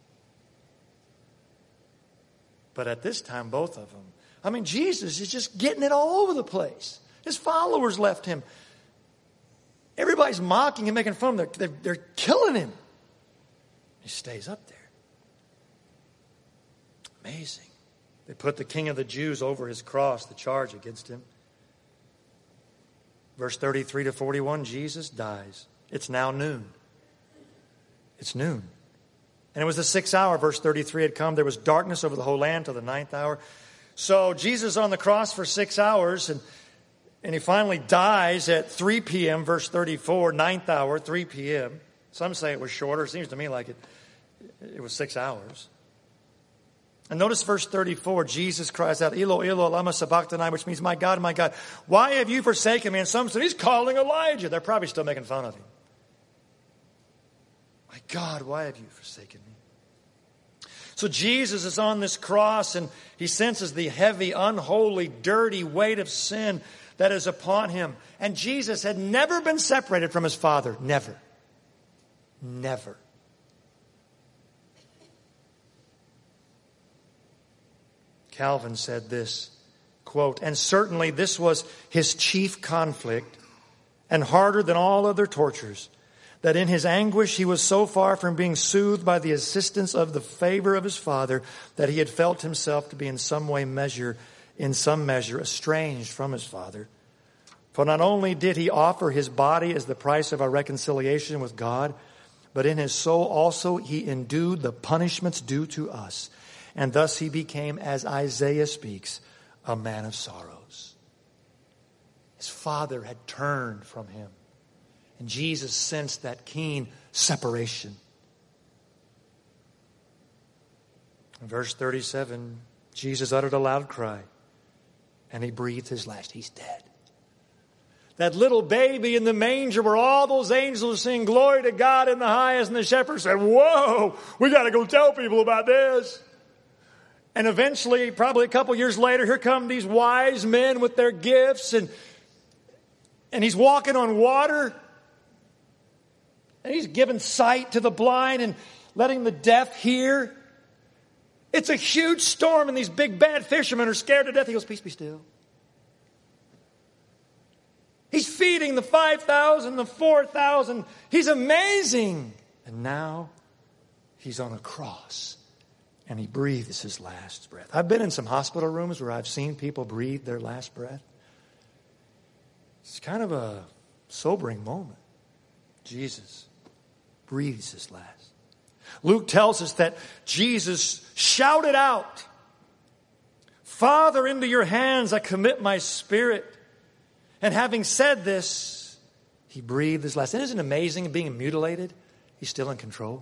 S2: But at this time, both of them. I mean, Jesus is just getting it all over the place. His followers left him. Everybody's mocking him, making fun of him. They're, they're, they're killing him. He stays up there. Amazing. They put the King of the Jews over his cross, the charge against him. Verse thirty-three to forty-one, Jesus dies. It's now noon. It's noon. And it was the sixth hour, verse thirty-three had come. There was darkness over the whole land till the ninth hour. So Jesus on the cross for six hours, and, and he finally dies at three p.m., verse thirty-four, ninth hour, three p.m. Some say it was shorter. It seems to me like it, it was six hours. And notice verse thirty-four, Jesus cries out, Elo, Elo, lama sabachthani, which means, my God, my God, why have you forsaken me? And some said, he's calling Elijah. They're probably still making fun of him. My God, why have you forsaken me? So Jesus is on this cross and he senses the heavy, unholy, dirty weight of sin that is upon him. And Jesus had never been separated from his Father. Never. Never. Calvin said this, quote, and certainly this was his chief conflict and harder than all other tortures, that in his anguish he was so far from being soothed by the assistance of the favor of his Father that he had felt himself to be in some way measure, in some measure estranged from his Father. For not only did he offer his body as the price of our reconciliation with God, but in his soul also he endued the punishments due to us. And thus he became, as Isaiah speaks, a man of sorrows. His Father had turned from him. And Jesus sensed that keen separation. In verse thirty-seven, Jesus uttered a loud cry. And he breathed his last. He's dead. That little baby in the manger where all those angels sing glory to God in the highest, and the shepherds said, whoa, we got to go tell people about this. And eventually, probably a couple years later, here come these wise men with their gifts. And, and he's walking on water. And he's giving sight to the blind and letting the deaf hear. It's a huge storm and these big bad fishermen are scared to death. He goes, peace be still. He's feeding the five thousand, the four thousand. He's amazing. And now he's on a cross. And he breathes his last breath. I've been in some hospital rooms where I've seen people breathe their last breath. It's kind of a sobering moment. Jesus breathes his last. Luke tells us that Jesus shouted out, Father, into your hands I commit my spirit. And having said this, he breathed his last. And isn't it amazing being mutilated? He's still in control.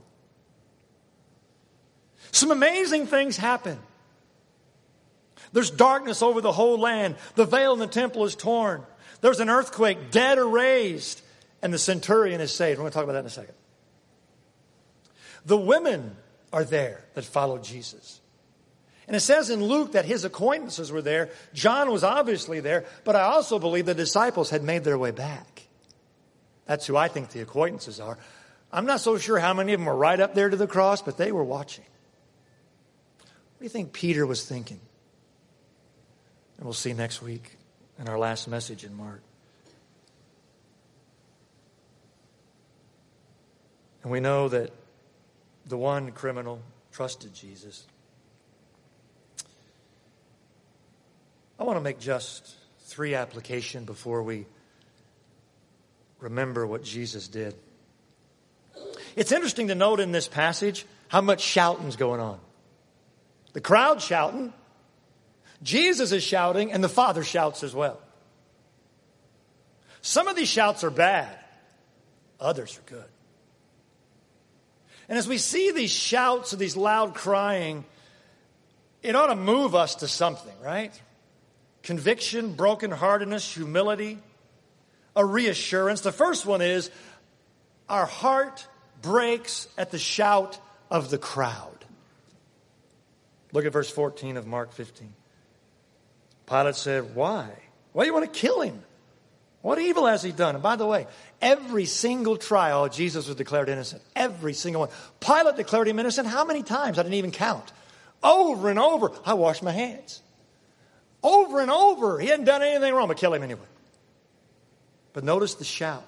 S2: Some amazing things happen. There's darkness over the whole land. The veil in the temple is torn. There's an earthquake, dead are raised, and the centurion is saved. We're going to talk about that in a second. The women are there that followed Jesus. And it says in Luke that his acquaintances were there. John was obviously there, but I also believe the disciples had made their way back. That's who I think the acquaintances are. I'm not so sure how many of them were right up there to the cross, but they were watching. What do you think Peter was thinking? And we'll see next week in our last message in Mark. And we know that the one criminal trusted Jesus. I want to make just three applications before we remember what Jesus did. It's interesting to note in this passage how much shouting's going on. The crowd's shouting, Jesus is shouting, and the Father shouts as well. Some of these shouts are bad. Others are good. And as we see these shouts and these loud crying, it ought to move us to something, right? Conviction, brokenheartedness, humility, a reassurance. The first one is our heart breaks at the shout of the crowd. Look at verse fourteen of Mark fifteen. Pilate said, why? Why do you want to kill him? What evil has he done? And by the way, every single trial, Jesus was declared innocent. Every single one. Pilate declared him innocent how many times? I didn't even count. Over and over. I washed my hands. Over and over. He hadn't done anything wrong, but kill him anyway. But notice the shout.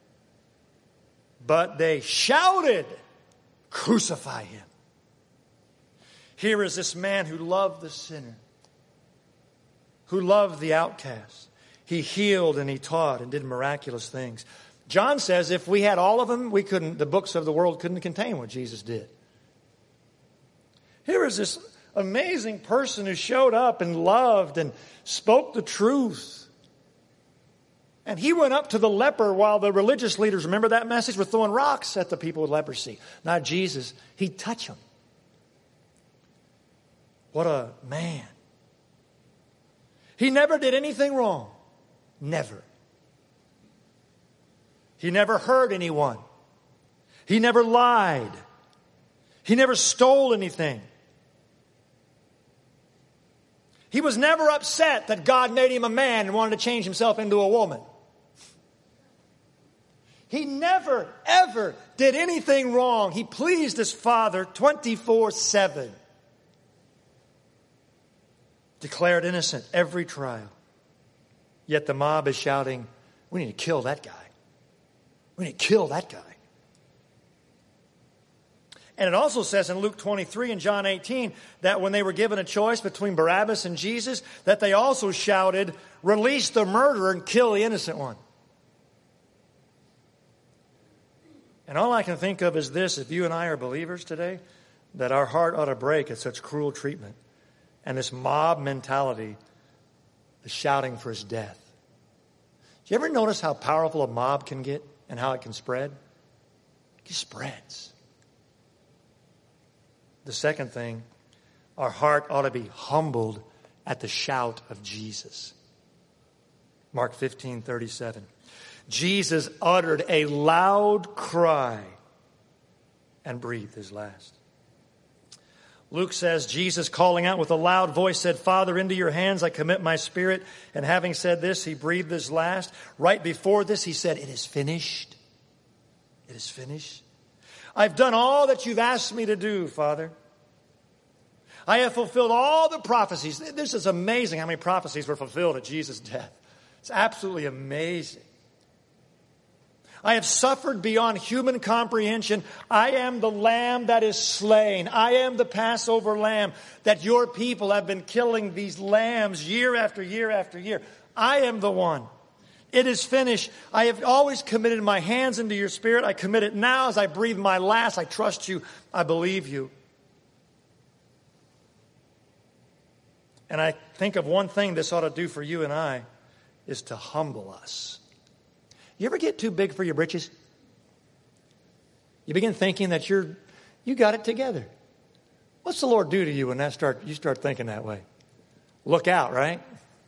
S2: But they shouted, crucify him. Here is this man who loved the sinner, who loved the outcast. He healed and he taught and did miraculous things. John says if we had all of them, we couldn't, the books of the world couldn't contain what Jesus did. Here is this amazing person who showed up and loved and spoke the truth. And he went up to the leper while the religious leaders, remember that message, were throwing rocks at the people with leprosy. Not Jesus. He'd touch them. What a man. He never did anything wrong. Never. He never hurt anyone. He never lied. He never stole anything. He was never upset that God made him a man and wanted to change himself into a woman. He never, ever did anything wrong. He pleased his Father twenty-four seven. Declared innocent every trial. Yet the mob is shouting, we need to kill that guy. We need to kill that guy. And it also says in Luke twenty-three and John eighteen that when they were given a choice between Barabbas and Jesus, that they also shouted, release the murderer and kill the innocent one. And all I can think of is this, if you and I are believers today, that our heart ought to break at such cruel treatment and this mob mentality is shouting for his death. Do you ever notice how powerful a mob can get and how it can spread? It spreads. The second thing, our heart ought to be humbled at the shout of Jesus. Mark fifteen thirty-seven. Jesus uttered a loud cry and breathed his last. Luke says, Jesus calling out with a loud voice said, Father, into your hands I commit my spirit. And having said this, he breathed his last. Right before this, he said, it is finished. It is finished. I've done all that you've asked me to do, Father. I have fulfilled all the prophecies. This is amazing how many prophecies were fulfilled at Jesus' death. It's absolutely amazing. I have suffered beyond human comprehension. I am the lamb that is slain. I am the Passover lamb that your people have been killing these lambs year after year after year. I am the one. It is finished. I have always committed my hands into your spirit. I commit it now as I breathe my last. I trust you. I believe you. And I think of one thing this ought to do for you and I is to humble us. You ever get too big for your britches? You begin thinking that you're, you got it together. What's the Lord do to you when that start, you start thinking that way? Look out, right?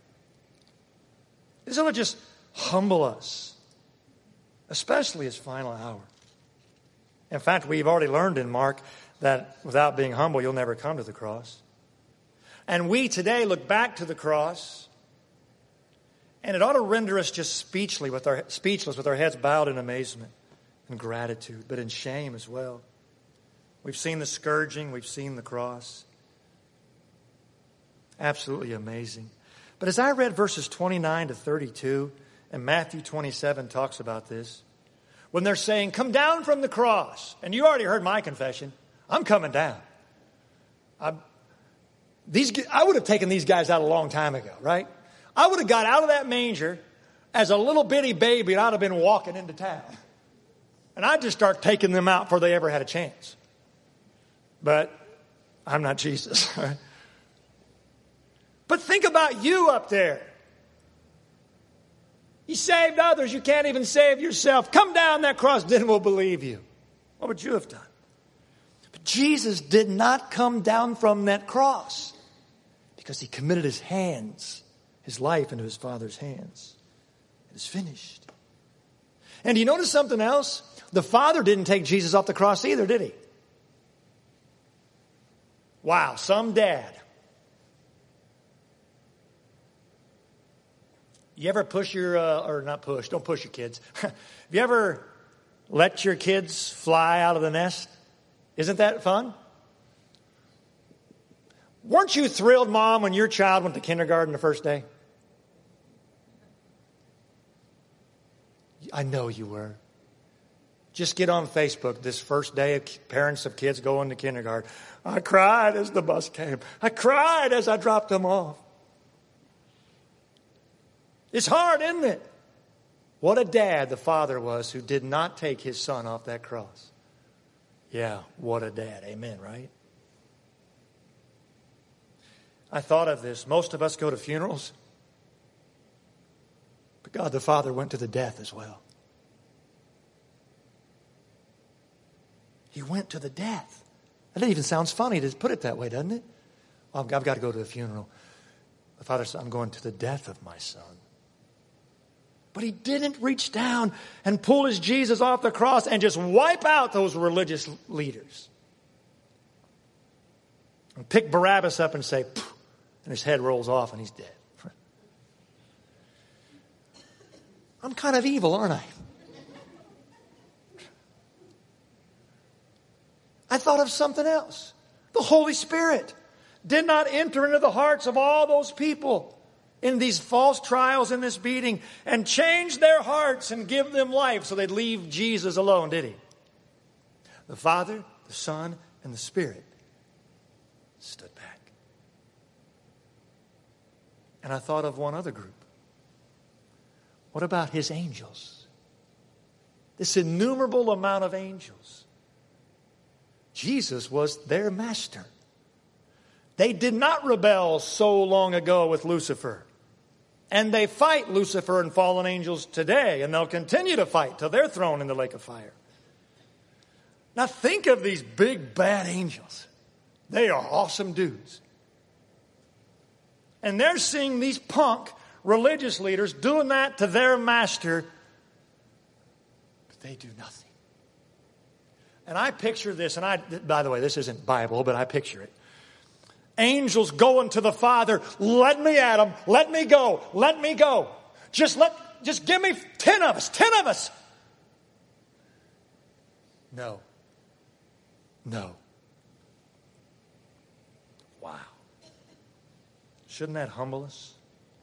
S2: This ought to just humble us, especially his final hour. In fact, we've already learned in Mark that without being humble, you'll never come to the cross. And we today look back to the cross, and it ought to render us just speechless with our, speechless with our heads bowed in amazement and gratitude, but in shame as well. We've seen the scourging. We've seen the cross. Absolutely amazing. But as I read verses twenty-nine to thirty-two, and Matthew twenty-seven talks about this, when they're saying, come down from the cross, and you already heard my confession, I'm coming down. I'm, these, I would have taken these guys out a long time ago, right? I would have got out of that manger. As a little bitty baby, I'd have been walking into town. And I'd just start taking them out before they ever had a chance. But I'm not Jesus. Right? But think about you up there. You saved others. You can't even save yourself. Come down that cross, then we'll believe you. What would you have done? But Jesus did not come down from that cross because he committed his hands, his life into his Father's hands. It is finished. And do you notice something else? The Father didn't take Jesus off the cross either, did he? Wow, some dad. You ever push your, uh, or not push, don't push your kids. Have you ever let your kids fly out of the nest? Isn't that fun? Weren't you thrilled, Mom, when your child went to kindergarten the first day? I know you were. Just get on Facebook this first day of parents of kids going to kindergarten. I cried as the bus came. I cried as I dropped them off. It's hard, isn't it? What a dad the Father was who did not take his son off that cross. Yeah, what a dad. Amen, right? I thought of this. Most of us go to funerals. But God the Father went to the death as well. He went to the death. That even sounds funny to put it that way, doesn't it? Oh, I've got to go to a funeral. The Father said, I'm going to the death of my son. But he didn't reach down and pull his Jesus off the cross and just wipe out those religious leaders. And pick Barabbas up and say, poof, and his head rolls off and he's dead. I'm kind of evil, aren't I? I thought of something else. The Holy Spirit did not enter into the hearts of all those people in these false trials, in this beating, and change their hearts and give them life so they'd leave Jesus alone, did he? The Father, the Son, and the Spirit stood back. And I thought of one other group. What about his angels? This innumerable amount of angels. Jesus was their master. They did not rebel so long ago with Lucifer. And they fight Lucifer and fallen angels today, and they'll continue to fight till they're thrown in the lake of fire. Now think of these big bad angels. They are awesome dudes. And they're seeing these punk religious leaders doing that to their master, but they do nothing. And I picture this, and I, by the way, this isn't Bible, but I picture it. Angels going to the Father, let me at him, let me go, let me go. Just let, just give me ten of us, ten of us. No. No. Wow. Shouldn't that humble us?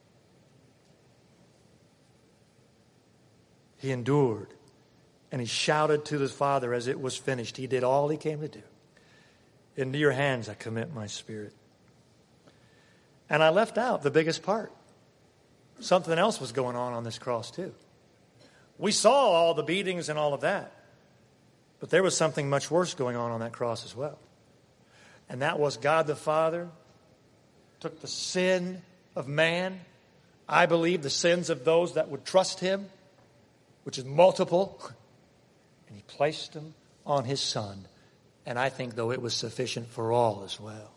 S2: He endured, and he shouted to his Father as it was finished. He did all he came to do. Into your hands I commit my spirit. And I left out the biggest part. Something else was going on on this cross too. We saw all the beatings and all of that. But there was something much worse going on on that cross as well. And that was God the Father took the sin of man. I believe the sins of those that would trust him, which is multiple. And he placed them on his Son. And I think, though, it was sufficient for all as well.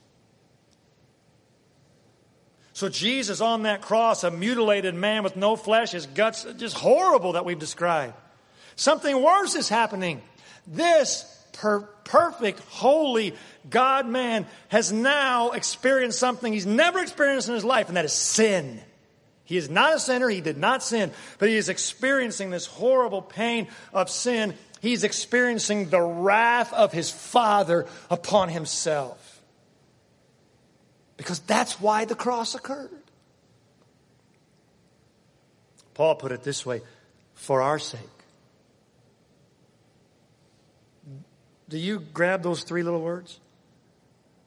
S2: So Jesus on that cross, a mutilated man with no flesh, his guts, just horrible that we've described. Something worse is happening. This per- perfect, holy God-man has now experienced something he's never experienced in his life, and that is sin. He is not a sinner. He did not sin. But he is experiencing this horrible pain of sin. He's experiencing the wrath of his Father upon himself. Because that's why the cross occurred. Paul put it this way, for our sake. Do you grab those three little words?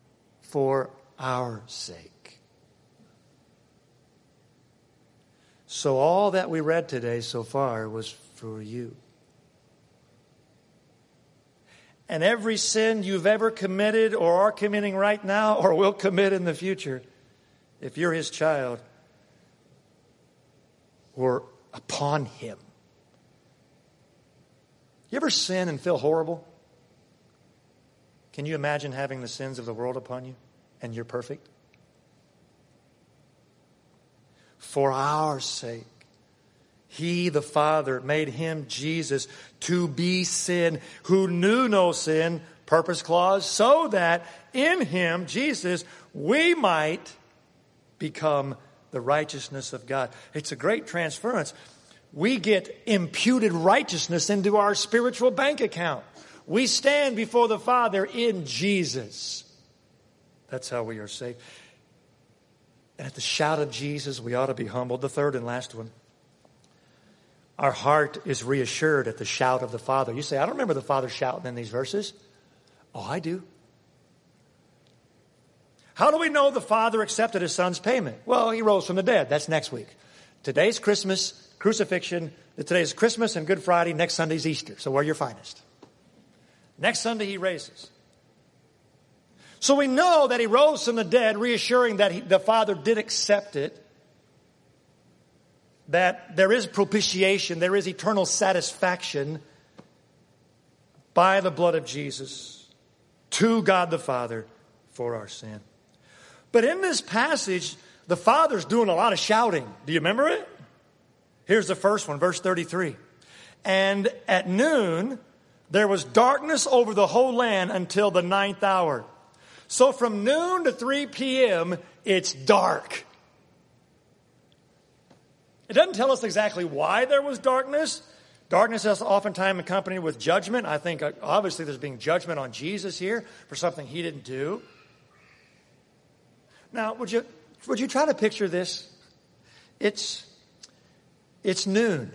S2: For our sake. So all that we read today so far was for you. And every sin you've ever committed or are committing right now or will commit in the future, if you're his child, were upon him. You ever sin and feel horrible? Can you imagine having the sins of the world upon you and you're perfect? For our sake, he, the Father, made him, Jesus, to be sin, who knew no sin, purpose clause, so that in him, Jesus, we might become the righteousness of God. It's a great transference. We get imputed righteousness into our spiritual bank account. We stand before the Father in Jesus. That's how we are saved. And at the shout of Jesus, we ought to be humbled. The third and last one. Our heart is reassured at the shout of the Father. You say, I don't remember the Father shouting in these verses. Oh, I do. How do we know the Father accepted his Son's payment? Well, he rose from the dead. That's next week. Today's Christmas, crucifixion. Today's Christmas and Good Friday. Next Sunday's Easter. So wear your finest. Next Sunday he raises. So we know that he rose from the dead, reassuring that he, the Father did accept it. That there is propitiation, there is eternal satisfaction by the blood of Jesus to God the Father for our sin. But in this passage, the Father's doing a lot of shouting. Do you remember it? Here's the first one, verse thirty-three. And at noon, there was darkness over the whole land until the ninth hour. So from noon to three p.m., it's dark. It doesn't tell us exactly why there was darkness. Darkness is oftentimes accompanied with judgment. I think obviously there's being judgment on Jesus here for something he didn't do. Now, would you would you try to picture this? It's it's noon.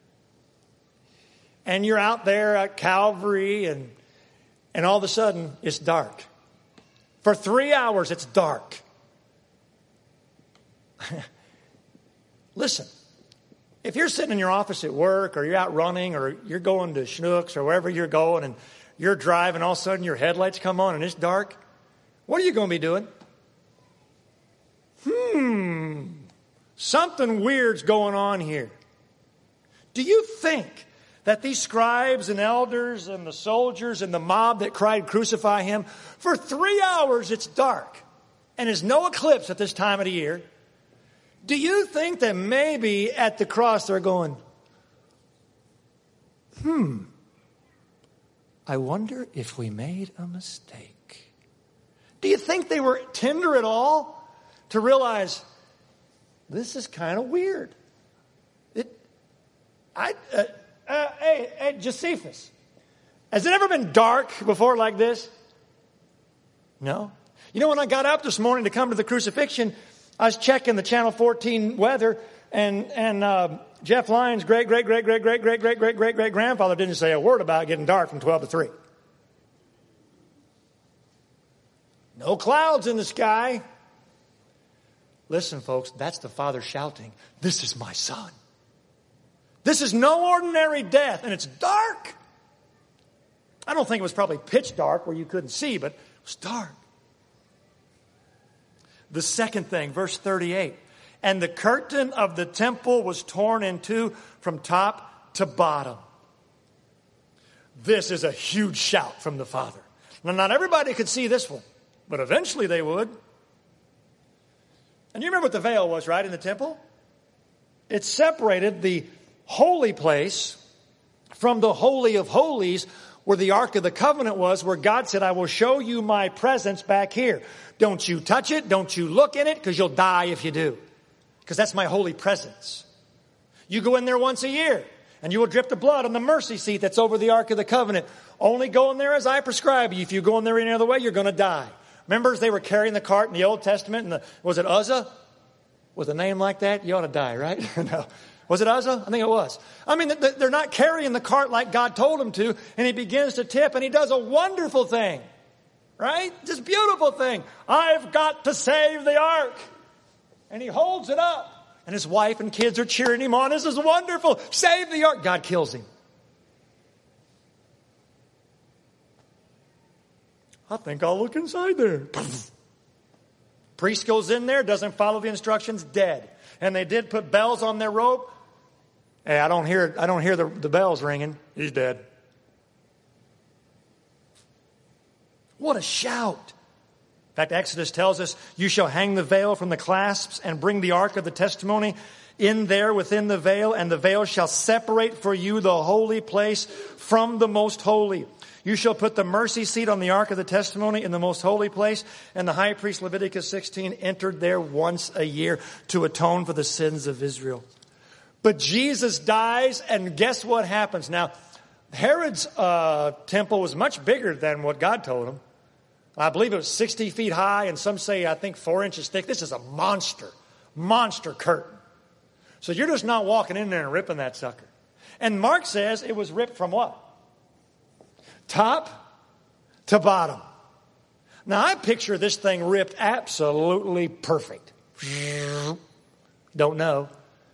S2: And you're out there at Calvary and and all of a sudden it's dark. For three hours it's dark. Listen. If you're sitting in your office at work or you're out running or you're going to Schnucks or wherever you're going and you're driving, all of a sudden your headlights come on and it's dark, what are you going to be doing? Hmm, something weird's going on here. Do you think that these scribes and elders and the soldiers and the mob that cried, crucify him, for three hours it's dark and there's no eclipse at this time of the year? Do you think that maybe at the cross they're going, hmm, I wonder if we made a mistake? Do you think they were tender at all to realize this is kind of weird? It, I, uh, uh, hey, hey, Josephus, has it ever been dark before like this? No. You know, when I got up this morning to come to the crucifixion, I was checking the Channel fourteen weather, and and uh, Jeff Lyons' great, great, great, great, great, great, great, great, great, great grandfather didn't say a word about getting dark from twelve to three. No clouds in the sky. Listen, folks, that's the Father shouting, this is my Son. This is no ordinary death, and it's dark. I don't think it was probably pitch dark where you couldn't see, but it was dark. The second thing, verse thirty-eight. And the curtain of the temple was torn in two from top to bottom. This is a huge shout from the Father. Now, not everybody could see this one, but eventually they would. And you remember what the veil was, right, in the temple? It separated the holy place from the Holy of Holies, where the Ark of the Covenant was, where God said, I will show you my presence back here. Don't you touch it. Don't you look in it, because you'll die if you do. Because that's my holy presence. You go in there once a year, and you will drip the blood on the mercy seat that's over the Ark of the Covenant. Only go in there as I prescribe you. If you go in there any other way, you're going to die. Remember, as they were carrying the cart in the Old Testament, and the, was it Uzzah? With a name like that, you ought to die, right? No. Was it Uzzah? I think it was. I mean, they're not carrying the cart like God told them to, and he begins to tip, and he does a wonderful thing, right? Just beautiful thing. I've got to save the ark. And he holds it up. And his wife and kids are cheering him on. This is wonderful. Save the ark. God kills him. I think I'll look inside there. Priest goes in there, doesn't follow the instructions, dead. And they did put bells on their rope. Hey, I don't hear, I don't hear the, the bells ringing. He's dead. What a shout. In fact, Exodus tells us, you shall hang the veil from the clasps and bring the ark of the testimony in there within the veil, and the veil shall separate for you the holy place from the most holy. You shall put the mercy seat on the ark of the testimony in the most holy place. And the high priest, Leviticus sixteen, entered there once a year to atone for the sins of Israel. But Jesus dies, and guess what happens? Now, Herod's uh, temple was much bigger than what God told him. I believe it was sixty feet high, and some say, I think, four inches thick. This is a monster, monster curtain. So you're just not walking in there and ripping that sucker. And Mark says it was ripped from what? Top to bottom. Now, I picture this thing ripped absolutely perfect. Don't know.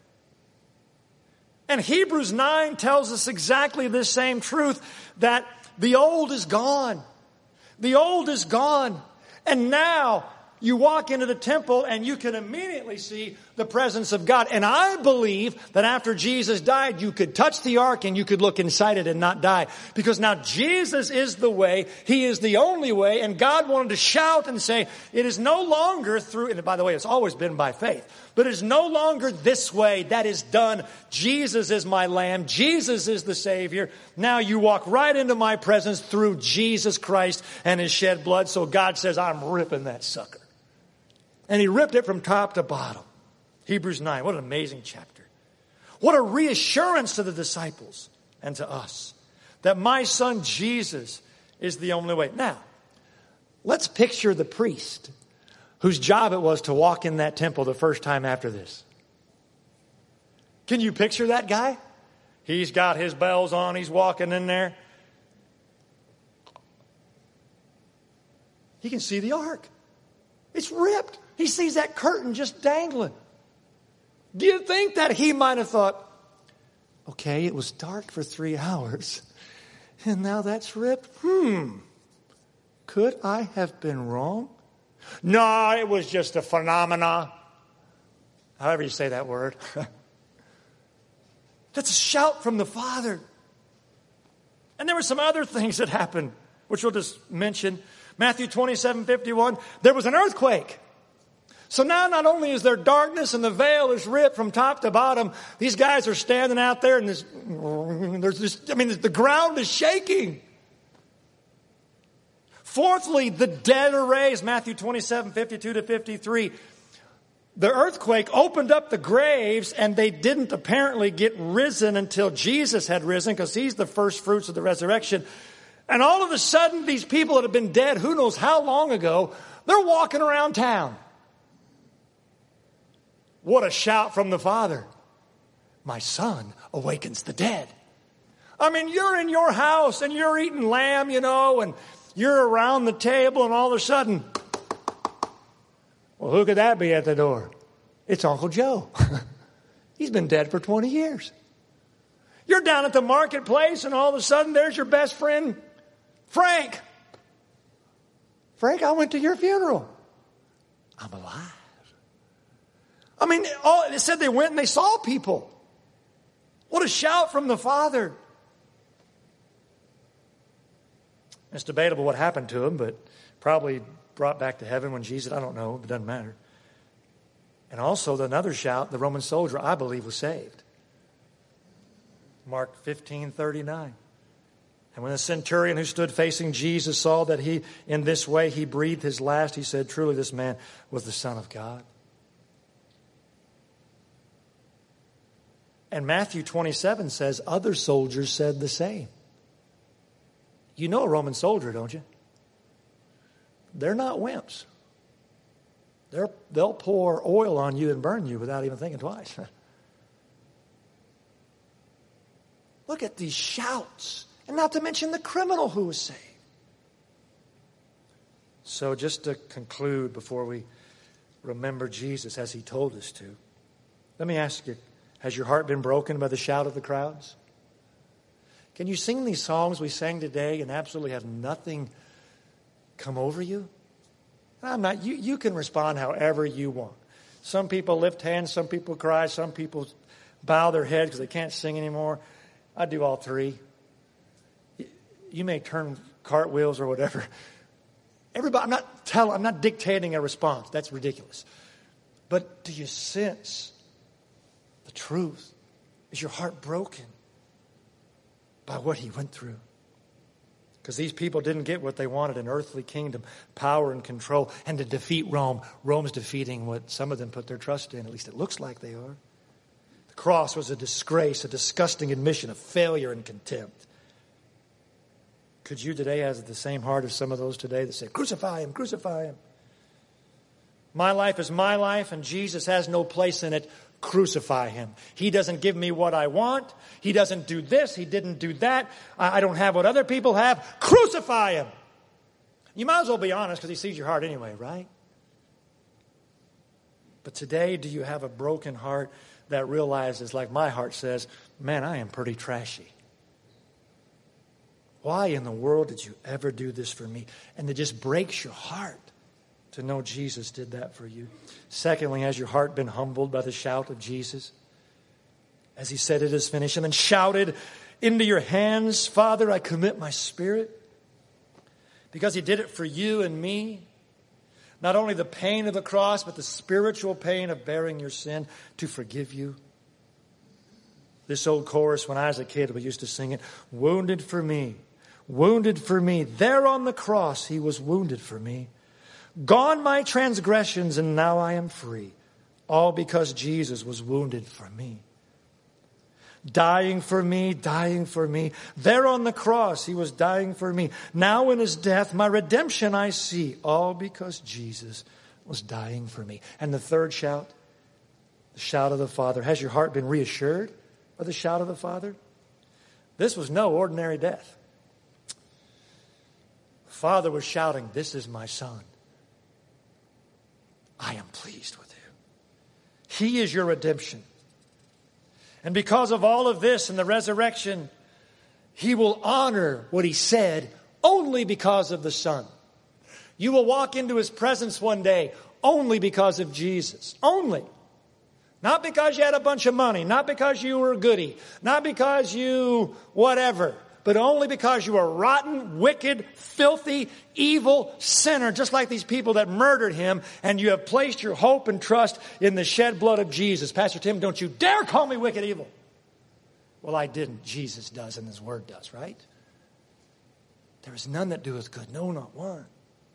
S2: And Hebrews nine tells us exactly the same truth, that the old is gone. The old is gone. And now you walk into the temple and you can immediately see the presence of God. And I believe that after Jesus died, you could touch the ark and you could look inside it and not die. Because now Jesus is the way. He is the only way. And God wanted to shout and say, it is no longer through, and by the way, it's always been by faith. But it is no longer this way. That is done. Jesus is my Lamb. Jesus is the Savior. Now you walk right into my presence through Jesus Christ and His shed blood. So God says, I'm ripping that sucker. And He ripped it from top to bottom. Hebrews nine, what an amazing chapter. What a reassurance to the disciples and to us that my son Jesus is the only way. Now, let's picture the priest whose job it was to walk in that temple the first time after this. Can you picture that guy? He's got his bells on. He's walking in there. He can see the ark. It's ripped. He sees that curtain just dangling. Do you think that he might have thought, okay, it was dark for three hours, and now that's ripped? Hmm. Could I have been wrong? No, it was just a phenomena. However you say that word. That's a shout from the Father. And there were some other things that happened, which we'll just mention. Matthew twenty-seven fifty-one, there was an earthquake. So now not only is there darkness and the veil is ripped from top to bottom, these guys are standing out there and this, there's this, I mean, the ground is shaking. Fourthly, the dead are raised. Matthew twenty-seven fifty-two to fifty-three. The earthquake opened up the graves, and they didn't apparently get risen until Jesus had risen, because He's the first fruits of the resurrection. And all of a sudden, these people that have been dead, who knows how long ago, they're walking around town. What a shout from the Father. My son awakens the dead. I mean, you're in your house and you're eating lamb, you know, and you're around the table, and all of a sudden, well, who could that be at the door? It's Uncle Joe. He's been dead for twenty years. You're down at the marketplace, and all of a sudden, there's your best friend, Frank. Frank, I went to your funeral. I'm alive. I mean, all, it said they went and they saw people. What a shout from the Father. It's debatable what happened to him, but probably brought back to heaven when Jesus, I don't know, it doesn't matter. And also another shout, the Roman soldier, I believe, was saved. Mark fifteen thirty-nine. And when the centurion who stood facing Jesus saw that he, in this way, he breathed his last, he said, truly this man was the Son of God. And Matthew twenty-seven says other soldiers said the same. You know a Roman soldier, don't you? They're not wimps. They're, they'll pour oil on you and burn you without even thinking twice. Look at these shouts. And not to mention the criminal who was saved. So just to conclude before we remember Jesus as He told us to, Let me ask you, has your heart been broken by the shout of the crowds? Can you sing these songs we sang today and absolutely have nothing come over you? I'm not, you, you can respond however you want. Some people lift hands, some people cry, some people bow their head because they can't sing anymore. I do all three. You may turn cartwheels or whatever. Everybody, I'm not telling, I'm not dictating a response. That's ridiculous. But do you sense the truth? Is your heart broken by what he went through? Because these people didn't get what they wanted, an earthly kingdom, power and control, and to defeat Rome. Rome's defeating what some of them put their trust in. At least it looks like they are. The cross was a disgrace, a disgusting admission of failure and contempt. Could you today have the same heart as some of those today that say, crucify him, crucify him? My life is my life, and Jesus has no place in it. Crucify him. He doesn't give me what I want. He doesn't do this. He didn't do that. I don't have what other people have. Crucify him. You might as well be honest because he sees your heart anyway, right? But today, do you have a broken heart that realizes, like my heart says, man, I am pretty trashy. Why in the world did you ever do this for me? And it just breaks your heart to know Jesus did that for you. Secondly, has your heart been humbled by the shout of Jesus? As he said, it is finished. And then shouted, into your hands, Father, I commit my spirit. Because he did it for you and me. Not only the pain of the cross, but the spiritual pain of bearing your sin to forgive you. This old chorus, when I was a kid, we used to sing it. Wounded for me, wounded for me. There on the cross, he was wounded for me. Gone my transgressions, and now I am free. All because Jesus was wounded for me. Dying for me, dying for me. There on the cross, he was dying for me. Now in his death, my redemption I see. All because Jesus was dying for me. And the third shout, the shout of the Father. Has your heart been reassured by the shout of the Father? This was no ordinary death. The Father was shouting, this is my Son. I am pleased with him. He is your redemption. And because of all of this and the resurrection, he will honor what he said only because of the Son. You will walk into his presence one day only because of Jesus. Only. Not because you had a bunch of money. Not because you were a goodie. Not because you whatever. But only because you are a rotten, wicked, filthy, evil sinner, just like these people that murdered him, and you have placed your hope and trust in the shed blood of Jesus. Pastor Tim, don't you dare call me wicked evil. Well, I didn't. Jesus does, and his word does, right? There is none that doeth good, no, not one.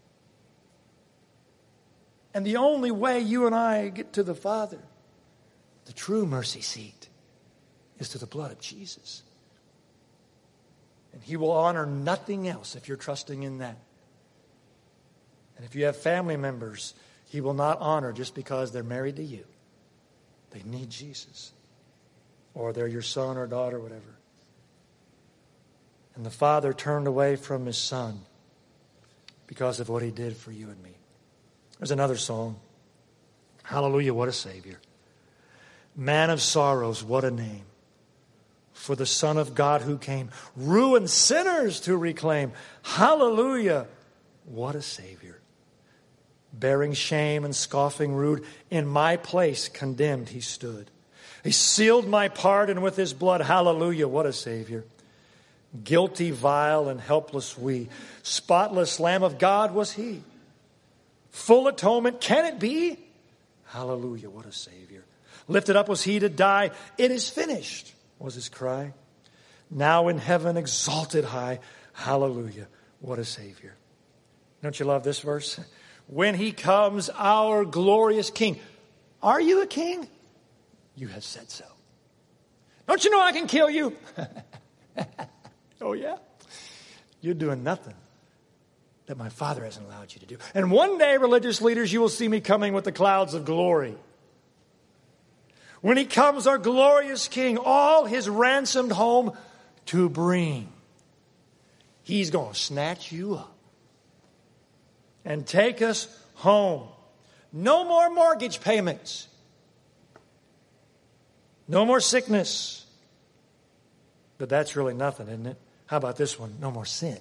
S2: And the only way you and I get to the Father, the true mercy seat, is to the blood of Jesus. And he will honor nothing else if you're trusting in that. And if you have family members, he will not honor just because they're married to you. They need Jesus. Or they're your son or daughter, whatever. And the Father turned away from his Son because of what he did for you and me. There's another song. Hallelujah, what a Savior. Man of sorrows, what a name. For the Son of God who came, ruined sinners to reclaim. Hallelujah, what a Savior. Bearing shame and scoffing rude, in my place condemned he stood. He sealed my pardon with his blood. Hallelujah, what a Savior. Guilty, vile, and helpless we. Spotless Lamb of God was he. Full atonement, can it be? Hallelujah, what a Savior. Lifted up was he to die. It is finished, was his cry. Now in heaven exalted high. Hallelujah, what a Savior. Don't you love this verse? When he comes, our glorious King. Are you a king? You have said so. Don't you know I can kill you? Oh yeah? You're doing nothing that my Father hasn't allowed you to do. And one day, religious leaders, you will see me coming with the clouds of glory. When he comes, our glorious King, all his ransomed home to bring. He's going to snatch you up and take us home. No more mortgage payments. No more sickness. But that's really nothing, isn't it? How about this one? No more sin.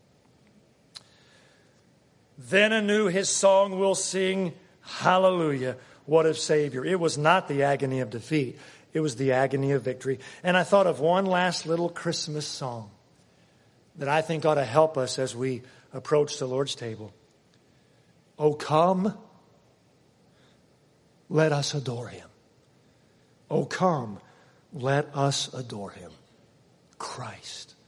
S2: Then anew his song will sing, hallelujah, what a Savior. It was not the agony of defeat. It was the agony of victory. And I thought of one last little Christmas song that I think ought to help us as we approach the Lord's table. Oh, come, let us adore him. Oh, come, let us adore him. Christ,